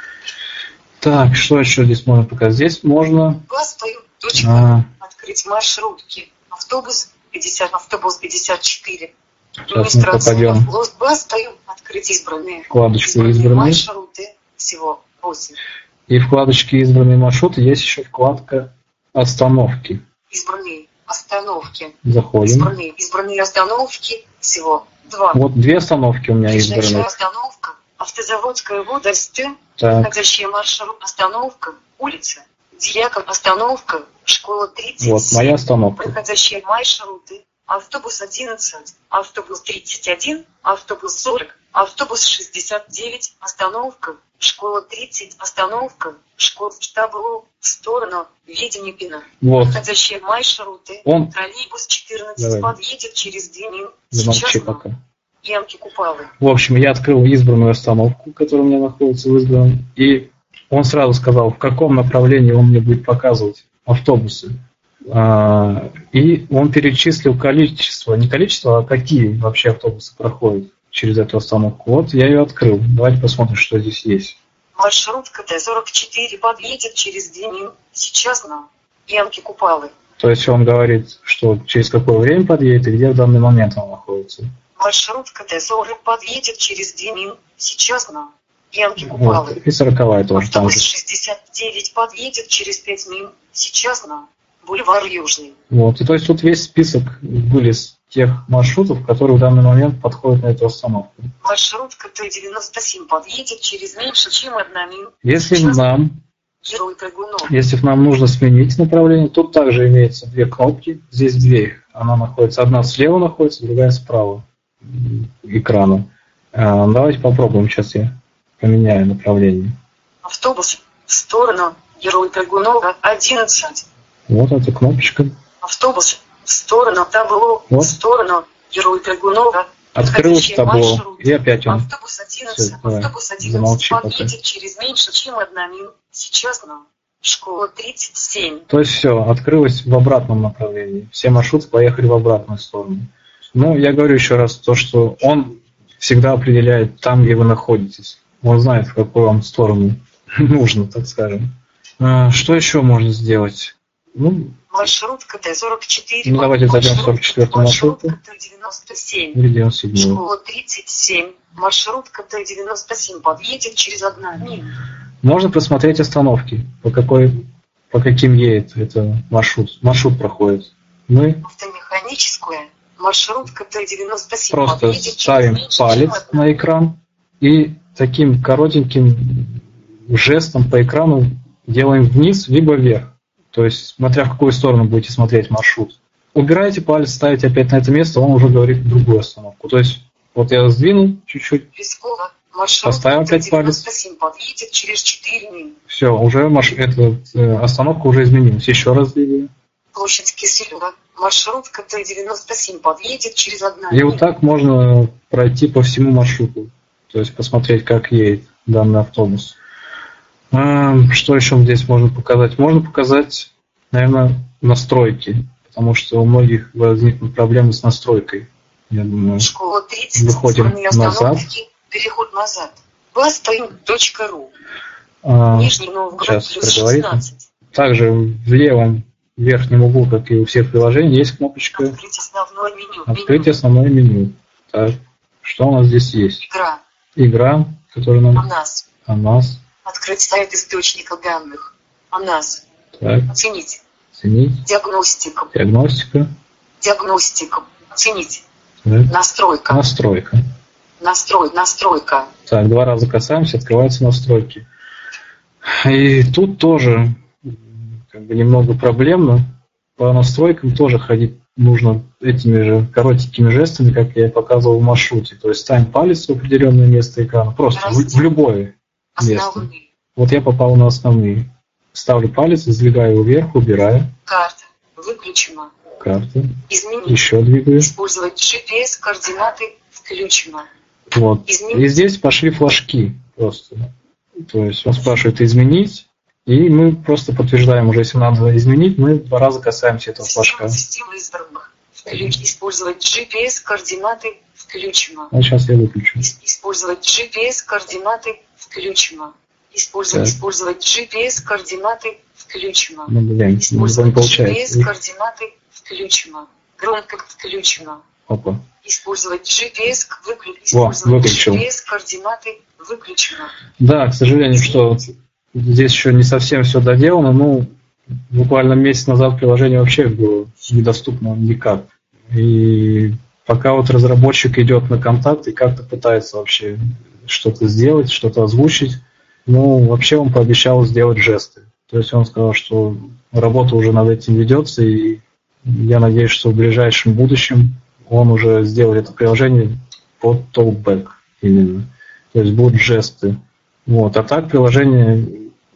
Так, что еще здесь можно показать? Здесь можно... Стою, точка, а. Открыть маршрутки. Автобус пятьдесят, автобус пятьдесят четыре. Сейчас мы попадем. Стою, открыть избранные. Вкладочку избранные. избранные. Маршруты всего восемь. И в вкладочке избранные маршруты есть еще вкладка остановки. Избранные остановки. Заходим. Избранные, избранные остановки всего два. Вот две остановки у меня избраны. Остановка. Автозаводская водость. Так. Входящая маршрут. Остановка. Улица. Дьякон. Остановка. Школа тридцать. Вот моя остановка. Проходящие маршруты. Автобус одиннадцать. Автобус тридцать один. Автобус сорок. Автобус шестьдесят девять. Остановка. Школа тридцать. Остановка. Школа штабу. В сторону. Видение Пина. Вот. Проходящие маршруты. Он... Троллейбус четырнадцать. Давай. Подъедет через две минуты. Замолчи пока. Ямки Купалы. В общем, я открыл избранную остановку, которая у меня находится в избранном, и он сразу сказал, в каком направлении он мне будет показывать автобусы. И он перечислил количество, не количество, а какие вообще автобусы проходят через эту остановку. Вот я ее открыл. Давайте посмотрим, что здесь есть. Маршрутка Т сорок четыре подъедет через две минуты. Сейчас на Ямки Купалы. То есть он говорит, что через какое время подъедет и где в данный момент он находится. Маршрутка Т сорок подъедет через две минуты. Сейчас на Ямки Купалы. Вот. И сороковая тоже там же. шестьдесят девять подъедет через пять минут. Сейчас на Бульвар Южный. Вот. И то есть тут весь список вылез тех маршрутов, которые в данный момент подходят на эту остановку. Маршрутка Т девяносто семь подъедет через меньше, чем одна минута. Если Сейчас нам, Герой Прыгунов. если нам нужно сменить направление, тут также имеется две кнопки. Здесь две. Она находится, одна слева находится, другая справа экрана. А, давайте попробуем. Сейчас я поменяю направление. Автобус в сторону Герой Прыгунова одиннадцать. Вот эта кнопочка. Автобус в сторону табло, Вот. в сторону Герой Прыгунова. Открылось Подходящий табло. маршрут. И опять он. Автобус одиннадцать. Всё, давай, Автобус одиннадцать замолчи пока. подъедет через меньше, чем одна минута. Сейчас нам школа тридцать семь. То есть все, открылось в обратном направлении. Все маршруты поехали в обратную сторону. Ну, я говорю еще раз, то, что он всегда определяет там, где вы находитесь. Он знает, в какую вам сторону нужно, так скажем. А, что еще можно сделать? Ну, Маршрутка Т сорок четыре. Ну, давайте зайдем в сорок четвёртую маршрутку. Маршрутка Т девяносто семь. или девяносто седьмую. Школа тридцать семь. Маршрутка Т девяносто семь подъедет через одна минута. Можно просмотреть остановки, по какой, по каким едет это маршрут. Маршрут проходит. Мы Автомеханическая. Маршрутка Т девяносто семь просто подъедет ставим через меньше, чем палец одна на экран и таким коротеньким жестом по экрану делаем вниз, либо вверх. То есть, смотря в какую сторону будете смотреть маршрут. Убираете палец, ставите опять на это место, он уже говорит другую остановку. То есть, вот я сдвинул чуть-чуть, Пескова. Маршрутка Поставил опять Т девяносто семь подъедет через четыре минуты. все, уже марш... эта э, остановка уже изменилась. Еще раз двигаю. Площадь Киселева. Маршрутка Т девяносто семь подъедет через одна И вот минута. так можно пройти по всему маршруту. То есть, посмотреть, как едет данный автобус. А, что еще здесь можно показать? Можно показать, наверное, настройки. Потому что у многих возникнут проблемы с настройкой. Я думаю, Школа тридцать. Выходим Сборные назад. остановки. Переход назад. Бастаим точка ру. а, Нижний Новгород сейчас плюс проговорим. шестнадцать. также в левом верхнем углу, как и у всех приложений, есть кнопочка Открыть основное меню. «Открыть Меню. основное меню». Так, что у нас здесь есть? Игра. Игра, которая О нам... нас. О нас. Открыть сайт источника данных. О нас. Так, Оценить. оценить. Диагностика. Диагностика. Диагностика. Оценить. Так, Настройка. настройка. Настрой. Настройка. Так, два раза касаемся, открываются настройки. И тут тоже как бы немного проблемно. По настройкам тоже ходить нужно этими же коротенькими жестами, как я показывал в маршруте. То есть ставим палец в определенное место экрана, просто в, в любое место. Основные. Вот я попал на основные. Ставлю палец, сдвигаю его вверх, убираю. Карта. Выключена. Карта. Изменить. Еще двигаю. Использовать джи пи эс координаты. Включено. Вот. Изменить. И здесь пошли флажки просто. То есть он спрашивает «изменить», и мы просто подтверждаем уже, если надо изменить, мы два раза касаемся этого флажка. Система избранных. Включ. Использовать джи пи эс координаты. Включено. Вот сейчас я выключу. Ис- Использовать джи пи эс координаты. Включено. Использовать, Так. использовать джи пи эс координаты. Включено. Ну, блин, ничего не Использовать джи пи эс получается. координаты. Включено. Громко включено. Опа. Использовать джи пи эс к- выклю- Во, Использовать выключил. джи пи эс координаты. Выключено. Да, к сожалению, что здесь еще не совсем все доделано. Ну, буквально месяц назад приложение вообще было недоступно никак. И пока вот разработчик идет на контакт и как-то пытается вообще что-то сделать, что-то озвучить, ну, вообще он пообещал сделать жесты. То есть он сказал, что работа уже над этим ведется, и я надеюсь, что в ближайшем будущем он уже сделает это приложение под talkback именно. То есть будут жесты. Вот. А так приложение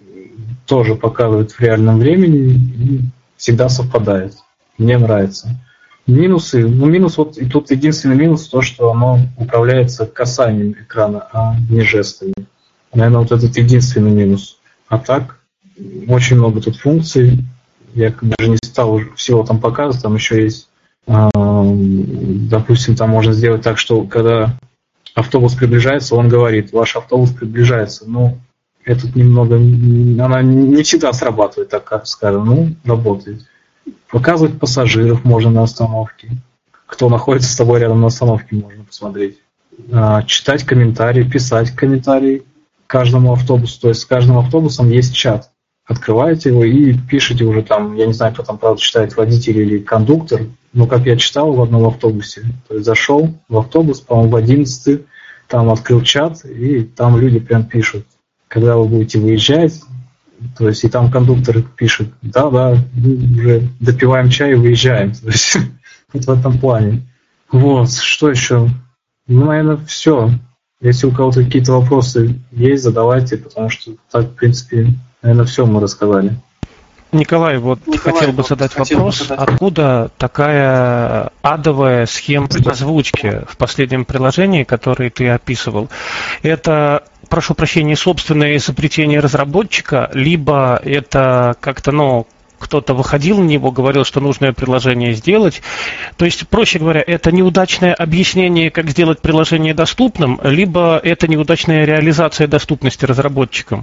тоже показывает в реальном времени и всегда совпадает. Мне нравится. Минусы. Ну, минус, вот и тут единственный минус то, что оно управляется касанием экрана, а не жестами. Наверное, вот этот единственный минус. А так, очень много тут функций. Я как бы даже не стал всего там показывать. Там еще есть, э, допустим, там можно сделать так, что когда автобус приближается, он говорит, ваш автобус приближается. Ну, это немного, она не всегда срабатывает, так как скажем, ну, работает. Показывать пассажиров можно на остановке. Кто находится с тобой рядом на остановке, можно посмотреть. А, читать комментарии, писать комментарии каждому автобусу. То есть с каждым автобусом есть чат открываете его и пишете уже там, я не знаю, кто там, правда, читает, водитель или кондуктор, но как я читал в одном автобусе, то есть зашел в автобус, по-моему, в одиннадцатый, там открыл чат, и там люди прям пишут, когда вы будете выезжать, то есть и там кондуктор пишет, да-да, уже допиваем чай и выезжаем, то есть вот в этом плане. Вот, что еще? Ну, наверное, все. Если у кого-то какие-то вопросы есть, задавайте, потому что так, в принципе, наверное, все мы рассказали. Николай, вот Николай, хотел бы задать хотел вопрос, бы задать... откуда такая адовая схема озвучки в последнем приложении, которое ты описывал? Это, прошу прощения, собственное изобретение разработчика, либо это как-то, ну, кто-то выходил на него, говорил, что нужное приложение сделать. То есть, проще говоря, это неудачное объяснение, как сделать приложение доступным, либо это неудачная реализация доступности разработчикам?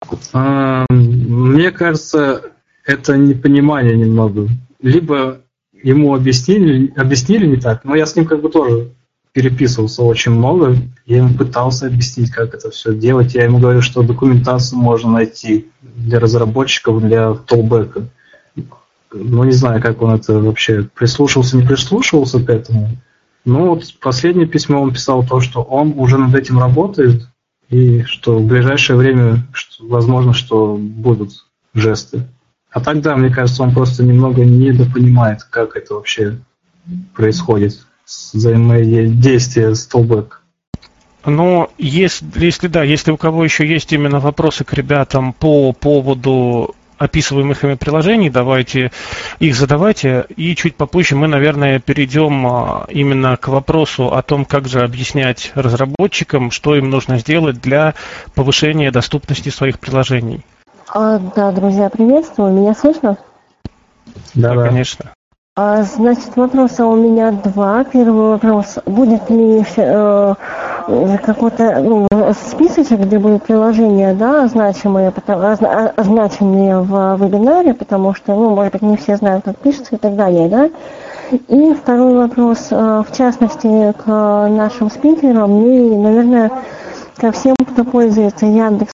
Мне кажется, это непонимание немного. Либо ему объяснили, объяснили не так, но я с ним как бы тоже переписывался очень много. Я ему пытался объяснить, как это все делать. Я ему говорю, что документацию можно найти для разработчиков, для толбека. Ну, не знаю, как он это вообще прислушался, не прислушивался к этому. Но вот последнее письмо он писал то, что он уже над этим работает, и что в ближайшее время, что, возможно, что будут жесты. А тогда, мне кажется, он просто немного недопонимает, как это вообще происходит, взаимодействие с толбэк. Но если, если да, если у кого еще есть именно вопросы к ребятам по поводу описываемых ими приложений, давайте их задавайте, и чуть попозже мы, наверное, перейдем именно к вопросу о том, как же объяснять разработчикам, что им нужно сделать для повышения доступности своих приложений. А, да, друзья, приветствую, меня слышно? Да, да, конечно. А, значит, вопроса у меня два. Первый вопрос, будет ли э, какой-то ну, списочек, где будут приложения, да, значимые, означенные в вебинаре, потому что, ну, может быть, не все знают, как пишется и так далее, да. И второй вопрос, в частности, к нашим спикерам, ну и, наверное, ко всем, кто пользуется Яндекс.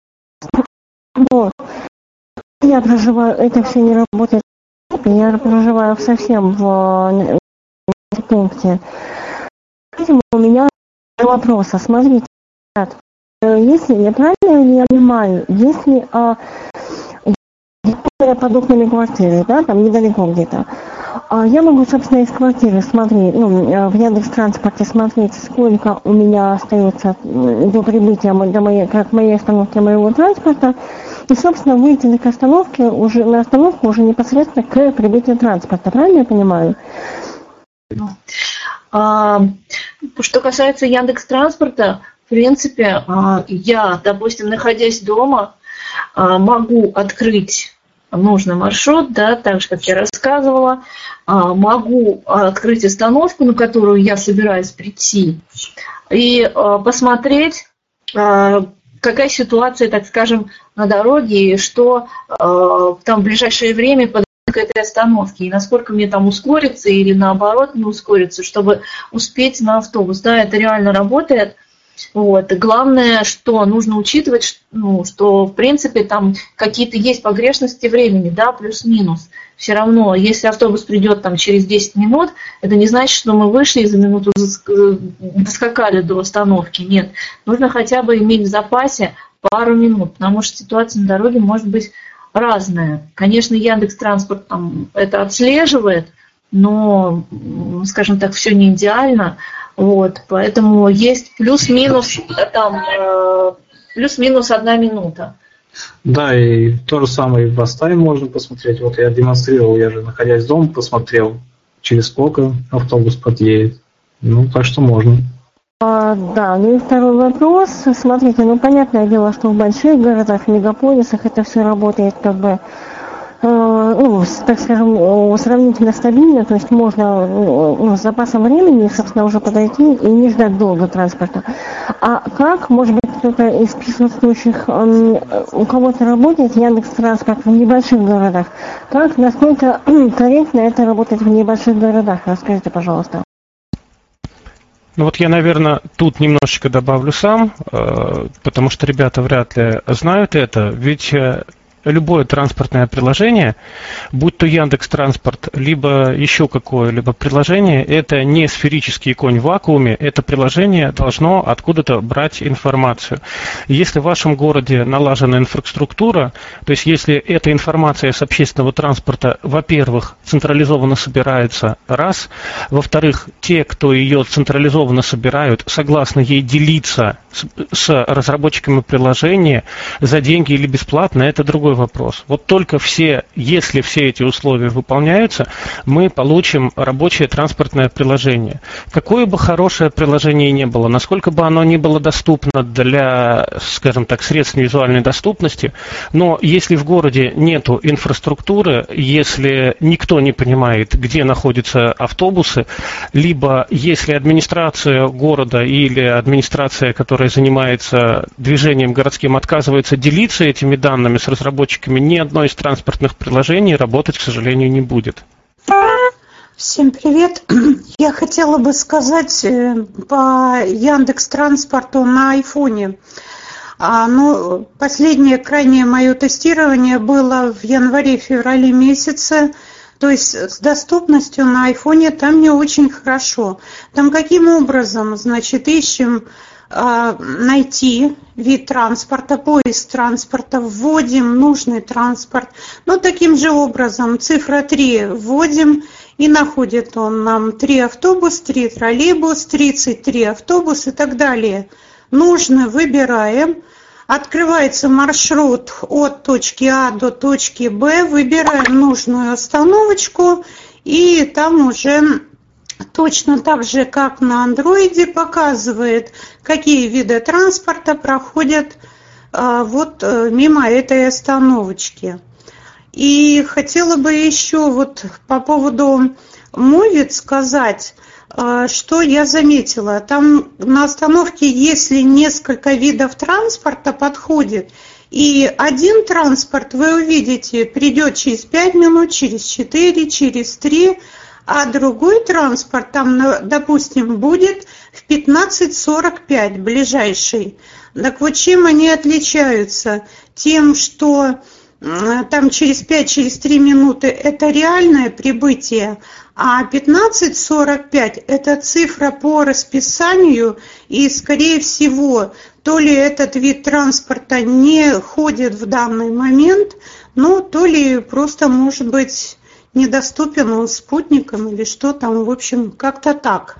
Я проживаю, это все не работает. Я проживаю совсем в пункте. У меня вопрос. Смотрите, если я правильно я понимаю, если а, я под окнами квартиры, да, там недалеко где-то, а я могу, собственно, из квартиры смотреть, ну, в Яндекс.Транспорте смотреть, сколько у меня остается до прибытия до моей, как моей остановки моего транспорта, и, собственно, выйти на остановке уже на остановку уже непосредственно к прибытию транспорта. Правильно я понимаю? А, что касается Яндекс.Транспорта, в принципе, я, допустим, находясь дома, могу открыть нужный маршрут, да, так же, как я рассказывала, могу открыть остановку, на которую я собираюсь прийти, и посмотреть, какая ситуация, так скажем, на дороге, и что там в ближайшее время подойдет к этой остановке, и насколько мне там ускориться или наоборот не ускориться, чтобы успеть на автобус. Да, это реально работает. Вот. Главное, что нужно учитывать, ну, что в принципе там какие-то есть погрешности времени, да, плюс-минус. Все равно, если автобус придет там через десять минут, это не значит, что мы вышли и за минуту доскакали до остановки. Нет, нужно хотя бы иметь в запасе пару минут, потому что ситуация на дороге может быть разная. Конечно, Яндекс.Транспорт там это отслеживает, но, скажем так, все не идеально. Вот, поэтому есть плюс-минус там э, плюс-минус одна минута. Да, и то же самое в Астане можно посмотреть. Вот я демонстрировал, я же находясь дома посмотрел, через сколько автобус подъедет. Ну, так что можно. А, да, ну и второй вопрос. Смотрите, ну понятное дело, что в больших городах, в мегаполисах это все работает как бы, э, ну, так скажем, сравнительно стабильно, то есть можно ну, с запасом времени, собственно, уже подойти и не ждать долго транспорта. А как, может быть, кто-то из присутствующих, э, у кого-то работает Яндекс.Транспорт в небольших городах? Как, насколько корректно это работает в небольших городах? Расскажите, пожалуйста. Ну вот я, наверное, тут немножечко добавлю сам, потому что ребята вряд ли знают это. Ведь любое транспортное приложение, будь то Яндекс.Транспорт, либо еще какое-либо приложение, это не сферический конь в вакууме, это приложение должно откуда-то брать информацию. Если в вашем городе налажена инфраструктура, то есть если эта информация с общественного транспорта, во-первых, централизованно собирается, раз, во-вторых, те, кто ее централизованно собирают, согласны ей делиться с, с разработчиками приложения за деньги или бесплатно, это другой вопрос. Вот только все, если все эти условия выполняются, мы получим рабочее транспортное приложение. Какое бы хорошее приложение ни было, насколько бы оно ни было доступно для, скажем так, средств визуальной доступности, но если в городе нету инфраструктуры, если никто не понимает, где находятся автобусы, либо если администрация города или администрация, которая занимается движением городским, отказывается делиться этими данными с разработчиками, ни одно из транспортных приложений работать, к сожалению, не будет. Всем привет. Я хотела бы сказать по Яндекс.Транспорту на айфоне. А, ну, последнее крайнее мое тестирование было в январе-феврале месяце. То есть с доступностью на айфоне там не очень хорошо. Там каким образом, значит, ищем найти вид транспорта, поиск транспорта, вводим нужный транспорт. Ну, таким же образом цифра три вводим, и находит он нам три автобус, три троллейбус, тридцать три автобус и так далее. Нужно выбираем, открывается маршрут от точки А до точки Б, выбираем нужную остановочку, и там уже точно так же, как на андроиде, показывает, какие виды транспорта проходят а, вот мимо этой остановочки. И хотела бы еще вот по поводу Movit сказать, а, что я заметила. Там на остановке, если несколько видов транспорта подходит, и один транспорт, вы увидите, придет через пять минут, через четыре, через три, а другой транспорт, там, допустим, будет в пятнадцать сорок пять ближайший. Так вот, чем они отличаются? Тем, что там через пять, через три минуты это реальное прибытие, а пятнадцать сорок пять это цифра по расписанию, и, скорее всего, то ли этот вид транспорта не ходит в данный момент, ну, то ли просто, может быть, недоступен он спутникам или что там, в общем, как-то так.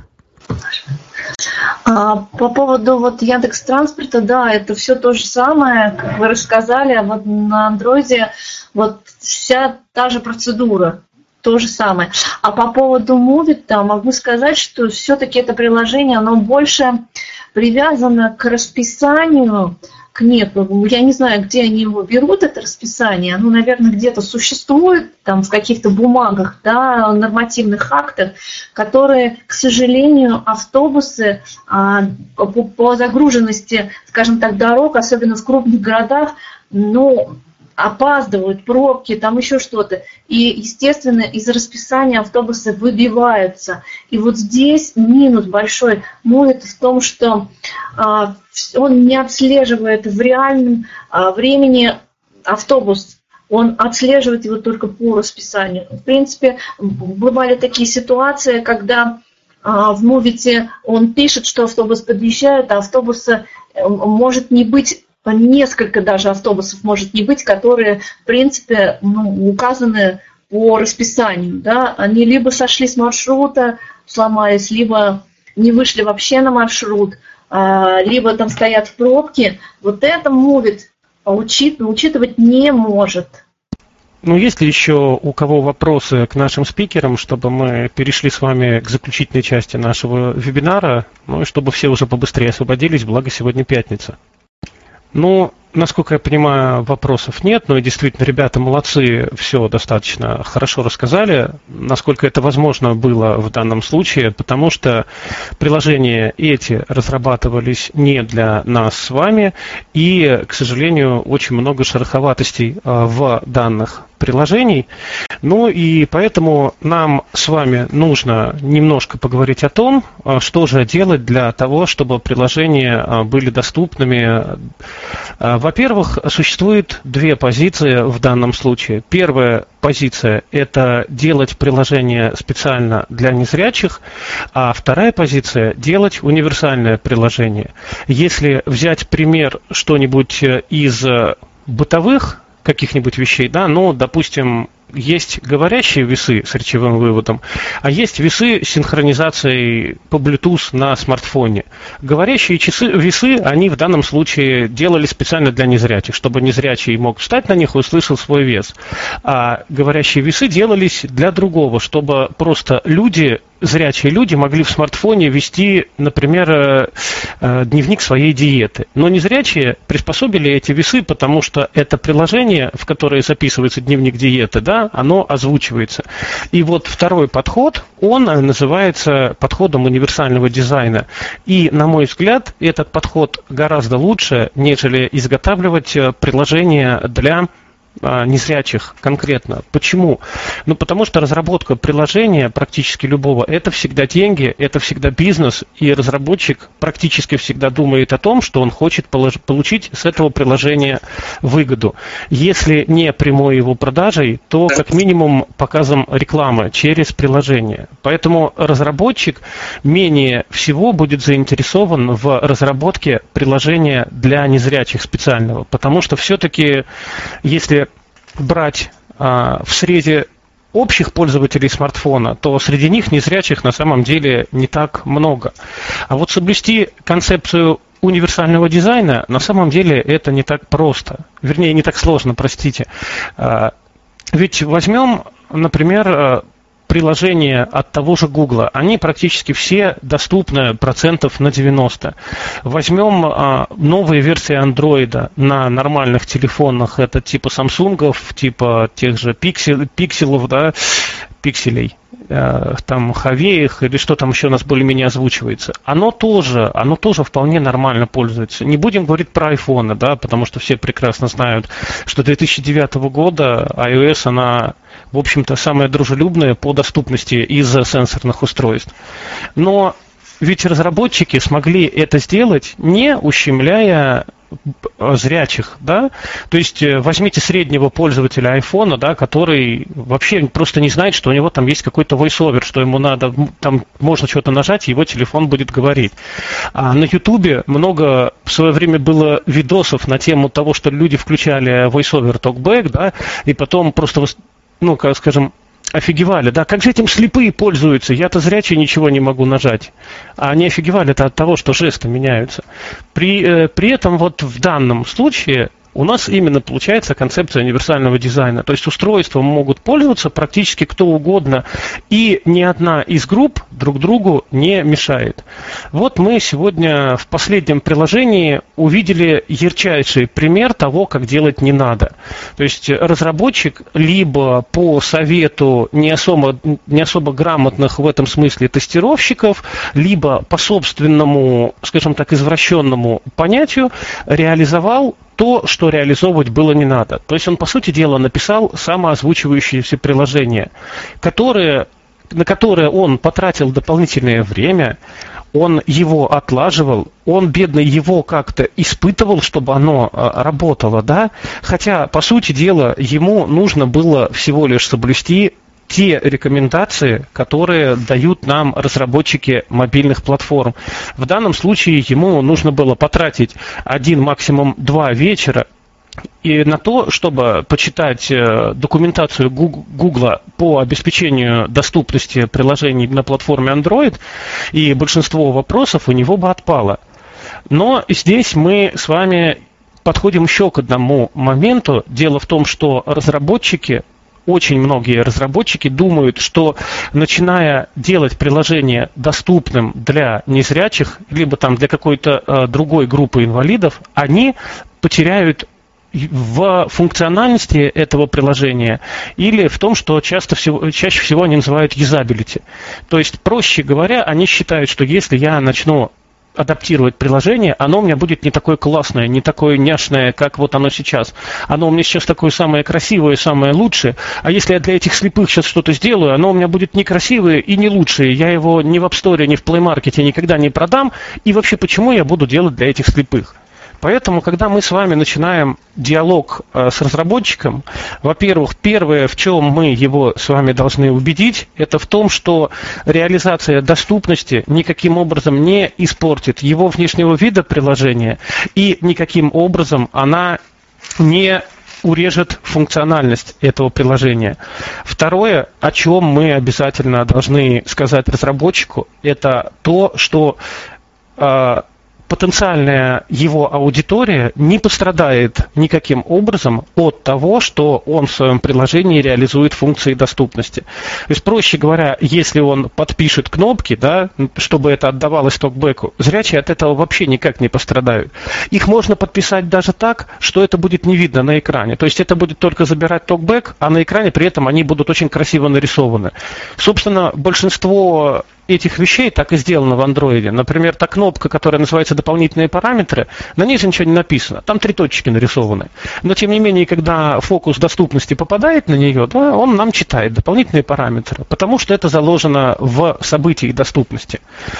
А, по поводу вот Яндекс.Транспорта, да, это все то же самое, как вы рассказали, а вот на андроиде вот вся та же процедура, то же самое. А по поводу Movit, да, могу сказать, что все-таки это приложение, оно больше привязано к расписанию, к некому. Я не знаю, где они его берут, это расписание. Оно, наверное, где-то существует, там, в каких-то бумагах, да, нормативных актах, которые, к сожалению, автобусы а, по, по загруженности, скажем так, дорог, особенно в крупных городах, ну, опаздывают, пробки, там еще что-то. И, естественно, из расписания автобусы выбиваются. И вот здесь минус большой Movit в том, что а, он не отслеживает в реальном а, времени автобус. Он отслеживает его только по расписанию. В принципе, бывали такие ситуации, когда а, в Movit он пишет, что автобус подъезжает, а автобуса может не быть, несколько даже автобусов может не быть, которые, в принципе, ну, указаны по расписанию. Да? Они либо сошли с маршрута, сломались, либо не вышли вообще на маршрут, либо там стоят в пробке. Вот это Movit учитывать не может. Ну, есть ли еще у кого вопросы к нашим спикерам, чтобы мы перешли с вами к заключительной части нашего вебинара, ну и чтобы все уже побыстрее освободились, благо сегодня пятница. Ну, насколько я понимаю, вопросов нет, но и действительно, ребята молодцы, все достаточно хорошо рассказали, насколько это возможно было в данном случае, потому что приложения эти разрабатывались не для нас с вами, и, к сожалению, очень много шероховатостей в данных приложений. Ну и поэтому нам с вами нужно немножко поговорить о том, что же делать для того, чтобы приложения были доступными. Во-первых, существует две позиции в данном случае. Первая позиция – это делать приложение специально для незрячих, а вторая позиция – делать универсальное приложение. Если взять пример что-нибудь из бытовых каких-нибудь вещей, да, ну, допустим, есть говорящие весы с речевым выводом, а есть весы с синхронизацией по Bluetooth на смартфоне. Говорящие часы, весы, они в данном случае делали специально для незрячих, чтобы незрячий мог встать на них и услышал свой вес. А говорящие весы делались для другого, чтобы просто люди, зрячие люди могли в смартфоне вести, например, дневник своей диеты. Но незрячие приспособили эти весы, потому что это приложение, в которое записывается дневник диеты, да, оно озвучивается. И вот второй подход, он называется подходом универсального дизайна. И, на мой взгляд, этот подход гораздо лучше, нежели изготавливать приложение для незрячих конкретно. Почему? Ну, потому что разработка приложения практически любого – это всегда деньги, это всегда бизнес, и разработчик практически всегда думает о том, что он хочет получить с этого приложения выгоду. Если не прямой его продажей, то как минимум показом рекламы через приложение. Поэтому разработчик менее всего будет заинтересован в разработке приложения для незрячих специального, потому что все-таки, если брать а, в среде общих пользователей смартфона, то среди них незрячих на самом деле не так много. А вот соблюсти концепцию универсального дизайна на самом деле это не так просто. Вернее, не так сложно, простите. А, ведь возьмем, например, приложения от того же Гугла, они практически все доступны процентов на девяносто. Возьмем а, новые версии андроида на нормальных телефонах, это типа самсунгов, типа тех же пиксель, пикселов, да, пикселей, э, там хавеях или что там еще у нас более-менее озвучивается. Оно тоже, оно тоже вполне нормально пользуется. Не будем говорить про айфоны, да, потому что все прекрасно знают, что две тысячи девятого года iOS, она, в общем-то, самая дружелюбная по доступности из сенсорных устройств. Но ведь разработчики смогли это сделать, не ущемляя зрячих, да, то есть возьмите среднего пользователя айфона, да, который вообще просто не знает, что у него там есть какой-то voice-over, что ему надо, там можно что-то нажать, и его телефон будет говорить. А на Ютубе много в свое время было видосов на тему того, что люди включали voice-over talkback, да, и потом просто, ну, как скажем, офигевали, да, как же этим слепые пользуются, я-то зрячий ничего не могу нажать. А они офигевали-то от того, что жесты меняются. При, э, при этом вот в данном случае у нас именно получается концепция универсального дизайна. То есть устройством могут пользоваться практически кто угодно, и ни одна из групп друг другу не мешает. Вот мы сегодня в последнем приложении увидели ярчайший пример того, как делать не надо. То есть разработчик либо по совету не особо, не особо грамотных в этом смысле тестировщиков, либо по собственному, скажем так, извращенному понятию реализовал то, что реализовывать было не надо. То есть он, по сути дела, написал самоозвучивающееся приложение, которое, на которое он потратил дополнительное время, он его отлаживал, он, бедный, его как-то испытывал, чтобы оно работало, да? Хотя, по сути дела, ему нужно было всего лишь соблюсти те рекомендации, которые дают нам разработчики мобильных платформ. В данном случае ему нужно было потратить один, максимум два вечера и на то, чтобы почитать документацию Гугла по обеспечению доступности приложений на платформе Android, и большинство вопросов у него бы отпало. Но здесь мы с вами подходим еще к одному моменту. Дело в том, что разработчики, очень многие разработчики думают, что начиная делать приложение доступным для незрячих, либо там для какой-то э, другой группы инвалидов, они потеряют в функциональности этого приложения или в том, что часто всего, чаще всего они называют юзабилити. То есть, проще говоря, они считают, что если я начну адаптировать приложение, оно у меня будет не такое классное, не такое няшное, как вот оно сейчас. Оно у меня сейчас такое самое красивое, самое лучшее. А если я для этих слепых сейчас что-то сделаю, оно у меня будет некрасивое и не лучшее. Я его ни в App Store, ни в Play Market никогда не продам. И вообще, почему я буду делать для этих слепых? Поэтому, когда мы с вами начинаем диалог э, с разработчиком, во-первых, первое, в чем мы его с вами должны убедить, это в том, что реализация доступности никаким образом не испортит его внешнего вида приложения и никаким образом она не урежет функциональность этого приложения. Второе, о чем мы обязательно должны сказать разработчику, это то, что э, потенциальная его аудитория не пострадает никаким образом от того, что он в своем приложении реализует функции доступности. То есть, проще говоря, если он подпишет кнопки, да, чтобы это отдавалось токбеку, зрячие от этого вообще никак не пострадают. Их можно подписать даже так, что это будет не видно на экране. То есть это будет только забирать токбек, а на экране при этом они будут очень красиво нарисованы. Собственно, большинство этих вещей так и сделано в андроиде. Например, та кнопка, которая называется «Дополнительные параметры», на ней же ничего не написано, там три точки нарисованы. Но, тем не менее, когда фокус доступности попадает на нее, да, он нам читает дополнительные параметры, потому что это заложено в событии доступности.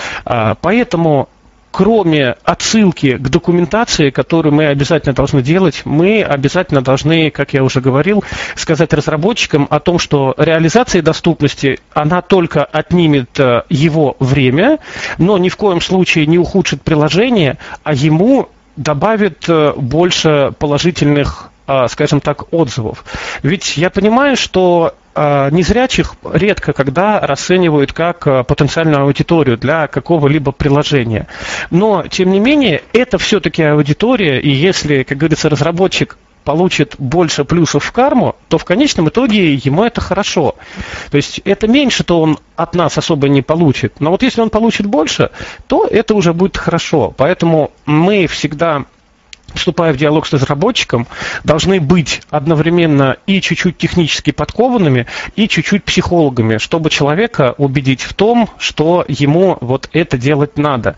Поэтому, кроме отсылки к документации, которую мы обязательно должны делать, мы обязательно должны, как я уже говорил, сказать разработчикам о том, что реализация доступности, она только отнимет его время, но ни в коем случае не ухудшит приложение, а ему добавит больше положительных, скажем так, отзывов. Ведь я понимаю, что незрячих редко когда расценивают как потенциальную аудиторию для какого-либо приложения. Но, тем не менее, это все-таки аудитория, и если, как говорится, разработчик получит больше плюсов в карму, то в конечном итоге ему это хорошо. То есть это меньше, то он от нас особо не получит. Но вот если он получит больше, то это уже будет хорошо. Поэтому мы всегда, вступая в диалог с разработчиком, должны быть одновременно и чуть-чуть технически подкованными, и чуть-чуть психологами, чтобы человека убедить в том, что ему вот это делать надо.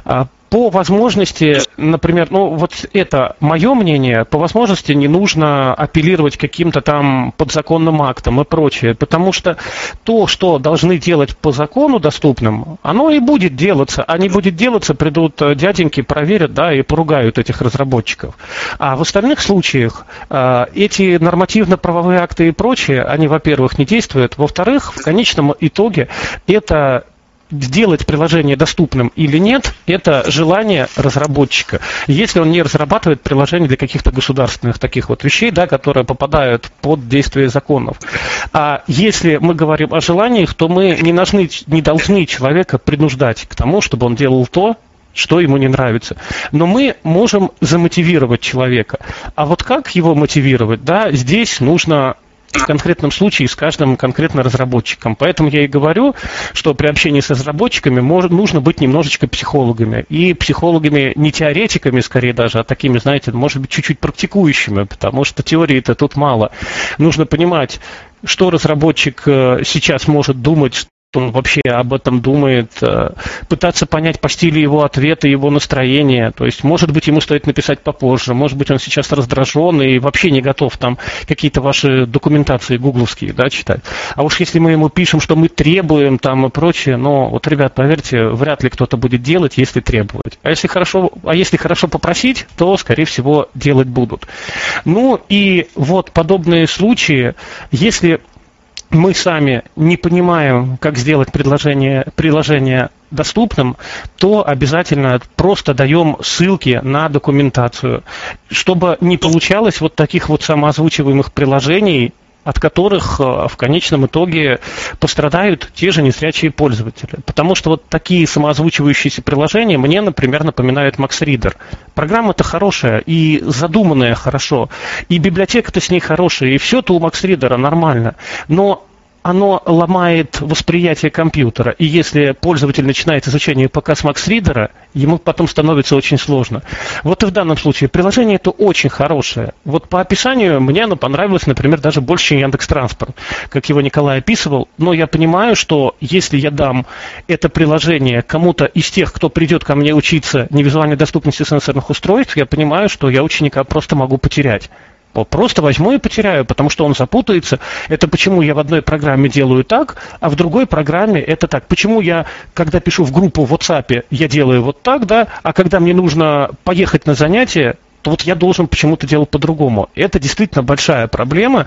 По возможности, например, ну вот это мое мнение, по возможности не нужно апеллировать к каким-то там подзаконным актам и прочее, потому что то, что должны делать по закону доступным, оно и будет делаться, а не будет делаться, придут дяденьки, проверят, да, и поругают этих разработчиков. А в остальных случаях эти нормативно-правовые акты и прочее, они, во-первых, не действуют, во-вторых, в конечном итоге это сделать приложение доступным или нет, это желание разработчика. Если он не разрабатывает приложение для каких-то государственных таких вот вещей, да, которые попадают под действие законов. А если мы говорим о желаниях, то мы не должны, не должны человека принуждать к тому, чтобы он делал то, что ему не нравится. Но мы можем замотивировать человека. А вот как его мотивировать, да, здесь нужно в конкретном случае с каждым конкретно разработчиком. Поэтому я и говорю, что при общении с разработчиками может, нужно быть немножечко психологами. И психологами не теоретиками, скорее даже, а такими, знаете, может быть, чуть-чуть практикующими, потому что теории-то тут мало. Нужно понимать, что разработчик сейчас может думать, он вообще об этом думает, пытаться понять по стилю его ответа, его настроения. То есть, может быть, ему стоит написать попозже, может быть, он сейчас раздражен и вообще не готов там какие-то ваши документации гугловские, да, читать. А уж если мы ему пишем, что мы требуем там и прочее, но вот, ребят, поверьте, вряд ли кто-то будет делать, если требовать. А если хорошо, а если хорошо попросить, то, скорее всего, делать будут. Ну и вот подобные случаи, если мы сами не понимаем, как сделать предложение, приложение доступным, то обязательно просто даем ссылки на документацию, чтобы не получалось вот таких вот самоозвучиваемых приложений, от которых в конечном итоге пострадают те же незрячие пользователи. Потому что вот такие самоозвучивающиеся приложения мне, например, напоминают MaxReader. Программа-то хорошая и задуманная хорошо, и библиотека-то с ней хорошая, и все-то у MaxReader нормально. Но оно ломает восприятие компьютера. И если пользователь начинает изучение ПК с Макс-ридера, ему потом становится очень сложно. Вот и в данном случае приложение это очень хорошее. Вот по описанию мне оно понравилось, например, даже больше, чем Яндекс.Транспорт, как его Николай описывал. Но я понимаю, что если я дам это приложение кому-то из тех, кто придет ко мне учиться невизуальной доступности сенсорных устройств, я понимаю, что я ученика просто могу потерять. Просто возьму и потеряю, потому что он запутается. Это почему я в одной программе делаю так, а в другой программе это так. Почему я, когда пишу в группу в WhatsApp, я делаю вот так, да, а когда мне нужно поехать на занятие, то вот я должен почему-то делать по-другому. Это действительно большая проблема,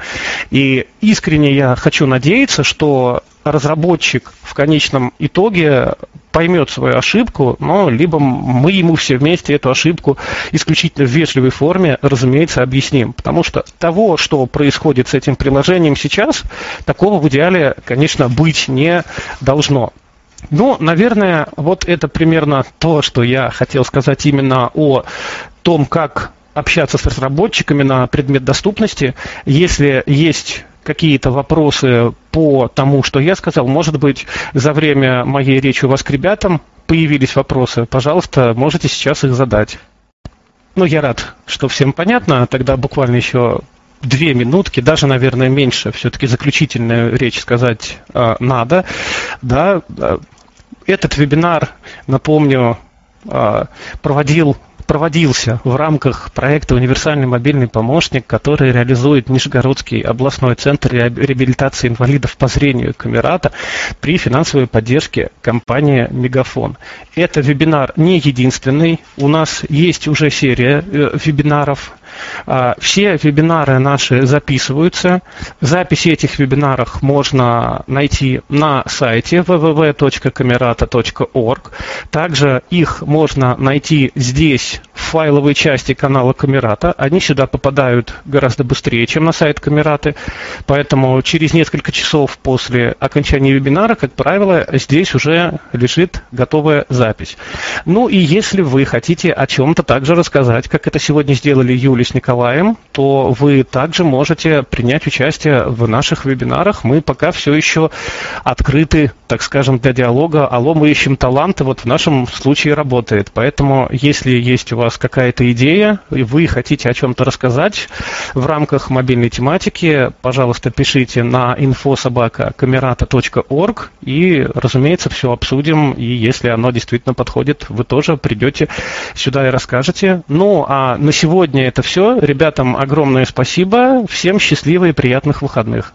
и искренне я хочу надеяться, что разработчик в конечном итоге поймет свою ошибку, но либо мы ему все вместе эту ошибку исключительно в вежливой форме, разумеется, объясним. Потому что того, что происходит с этим приложением сейчас, такого в идеале, конечно, быть не должно. Ну, наверное, вот это примерно то, что я хотел сказать именно о том, как общаться с разработчиками на предмет доступности. Если есть какие-то вопросы по тому, что я сказал, может быть, за время моей речи у вас к ребятам появились вопросы, пожалуйста, можете сейчас их задать. Ну, я рад, что всем понятно, тогда буквально еще две минутки, даже, наверное, меньше, все-таки заключительную речь сказать э, надо. Да, этот вебинар, напомню, э, проводил проводился в рамках проекта «Универсальный мобильный помощник», который реализует Нижегородский областной центр реабилитации инвалидов по зрению Камерата при финансовой поддержке компании «Мегафон». Это вебинар не единственный. У нас есть уже серия вебинаров. Все вебинары наши записываются. Записи этих вебинаров можно найти на сайте дабл ю дабл ю дабл ю точка камерата точка орг. Также их можно найти здесь, в файловой части канала Камерата. Они сюда попадают гораздо быстрее, чем на сайт Камераты. Поэтому через несколько часов после окончания вебинара, как правило, здесь уже лежит готовая запись. Ну и если вы хотите о чем-то также рассказать, как это сегодня сделали Юля с Николаем, то вы также можете принять участие в наших вебинарах. Мы пока все еще открыты, так скажем, для диалога. Алло, мы ищем таланты, вот в нашем случае работает. Поэтому, если есть у вас какая-то идея, и вы хотите о чем-то рассказать в рамках мобильной тематики, пожалуйста, пишите на инфо собака камерата точка орг, и, разумеется, все обсудим, и если оно действительно подходит, вы тоже придете сюда и расскажете. Ну, а на сегодня это все. Ребятам огромное спасибо. Всем счастливо и приятных выходных.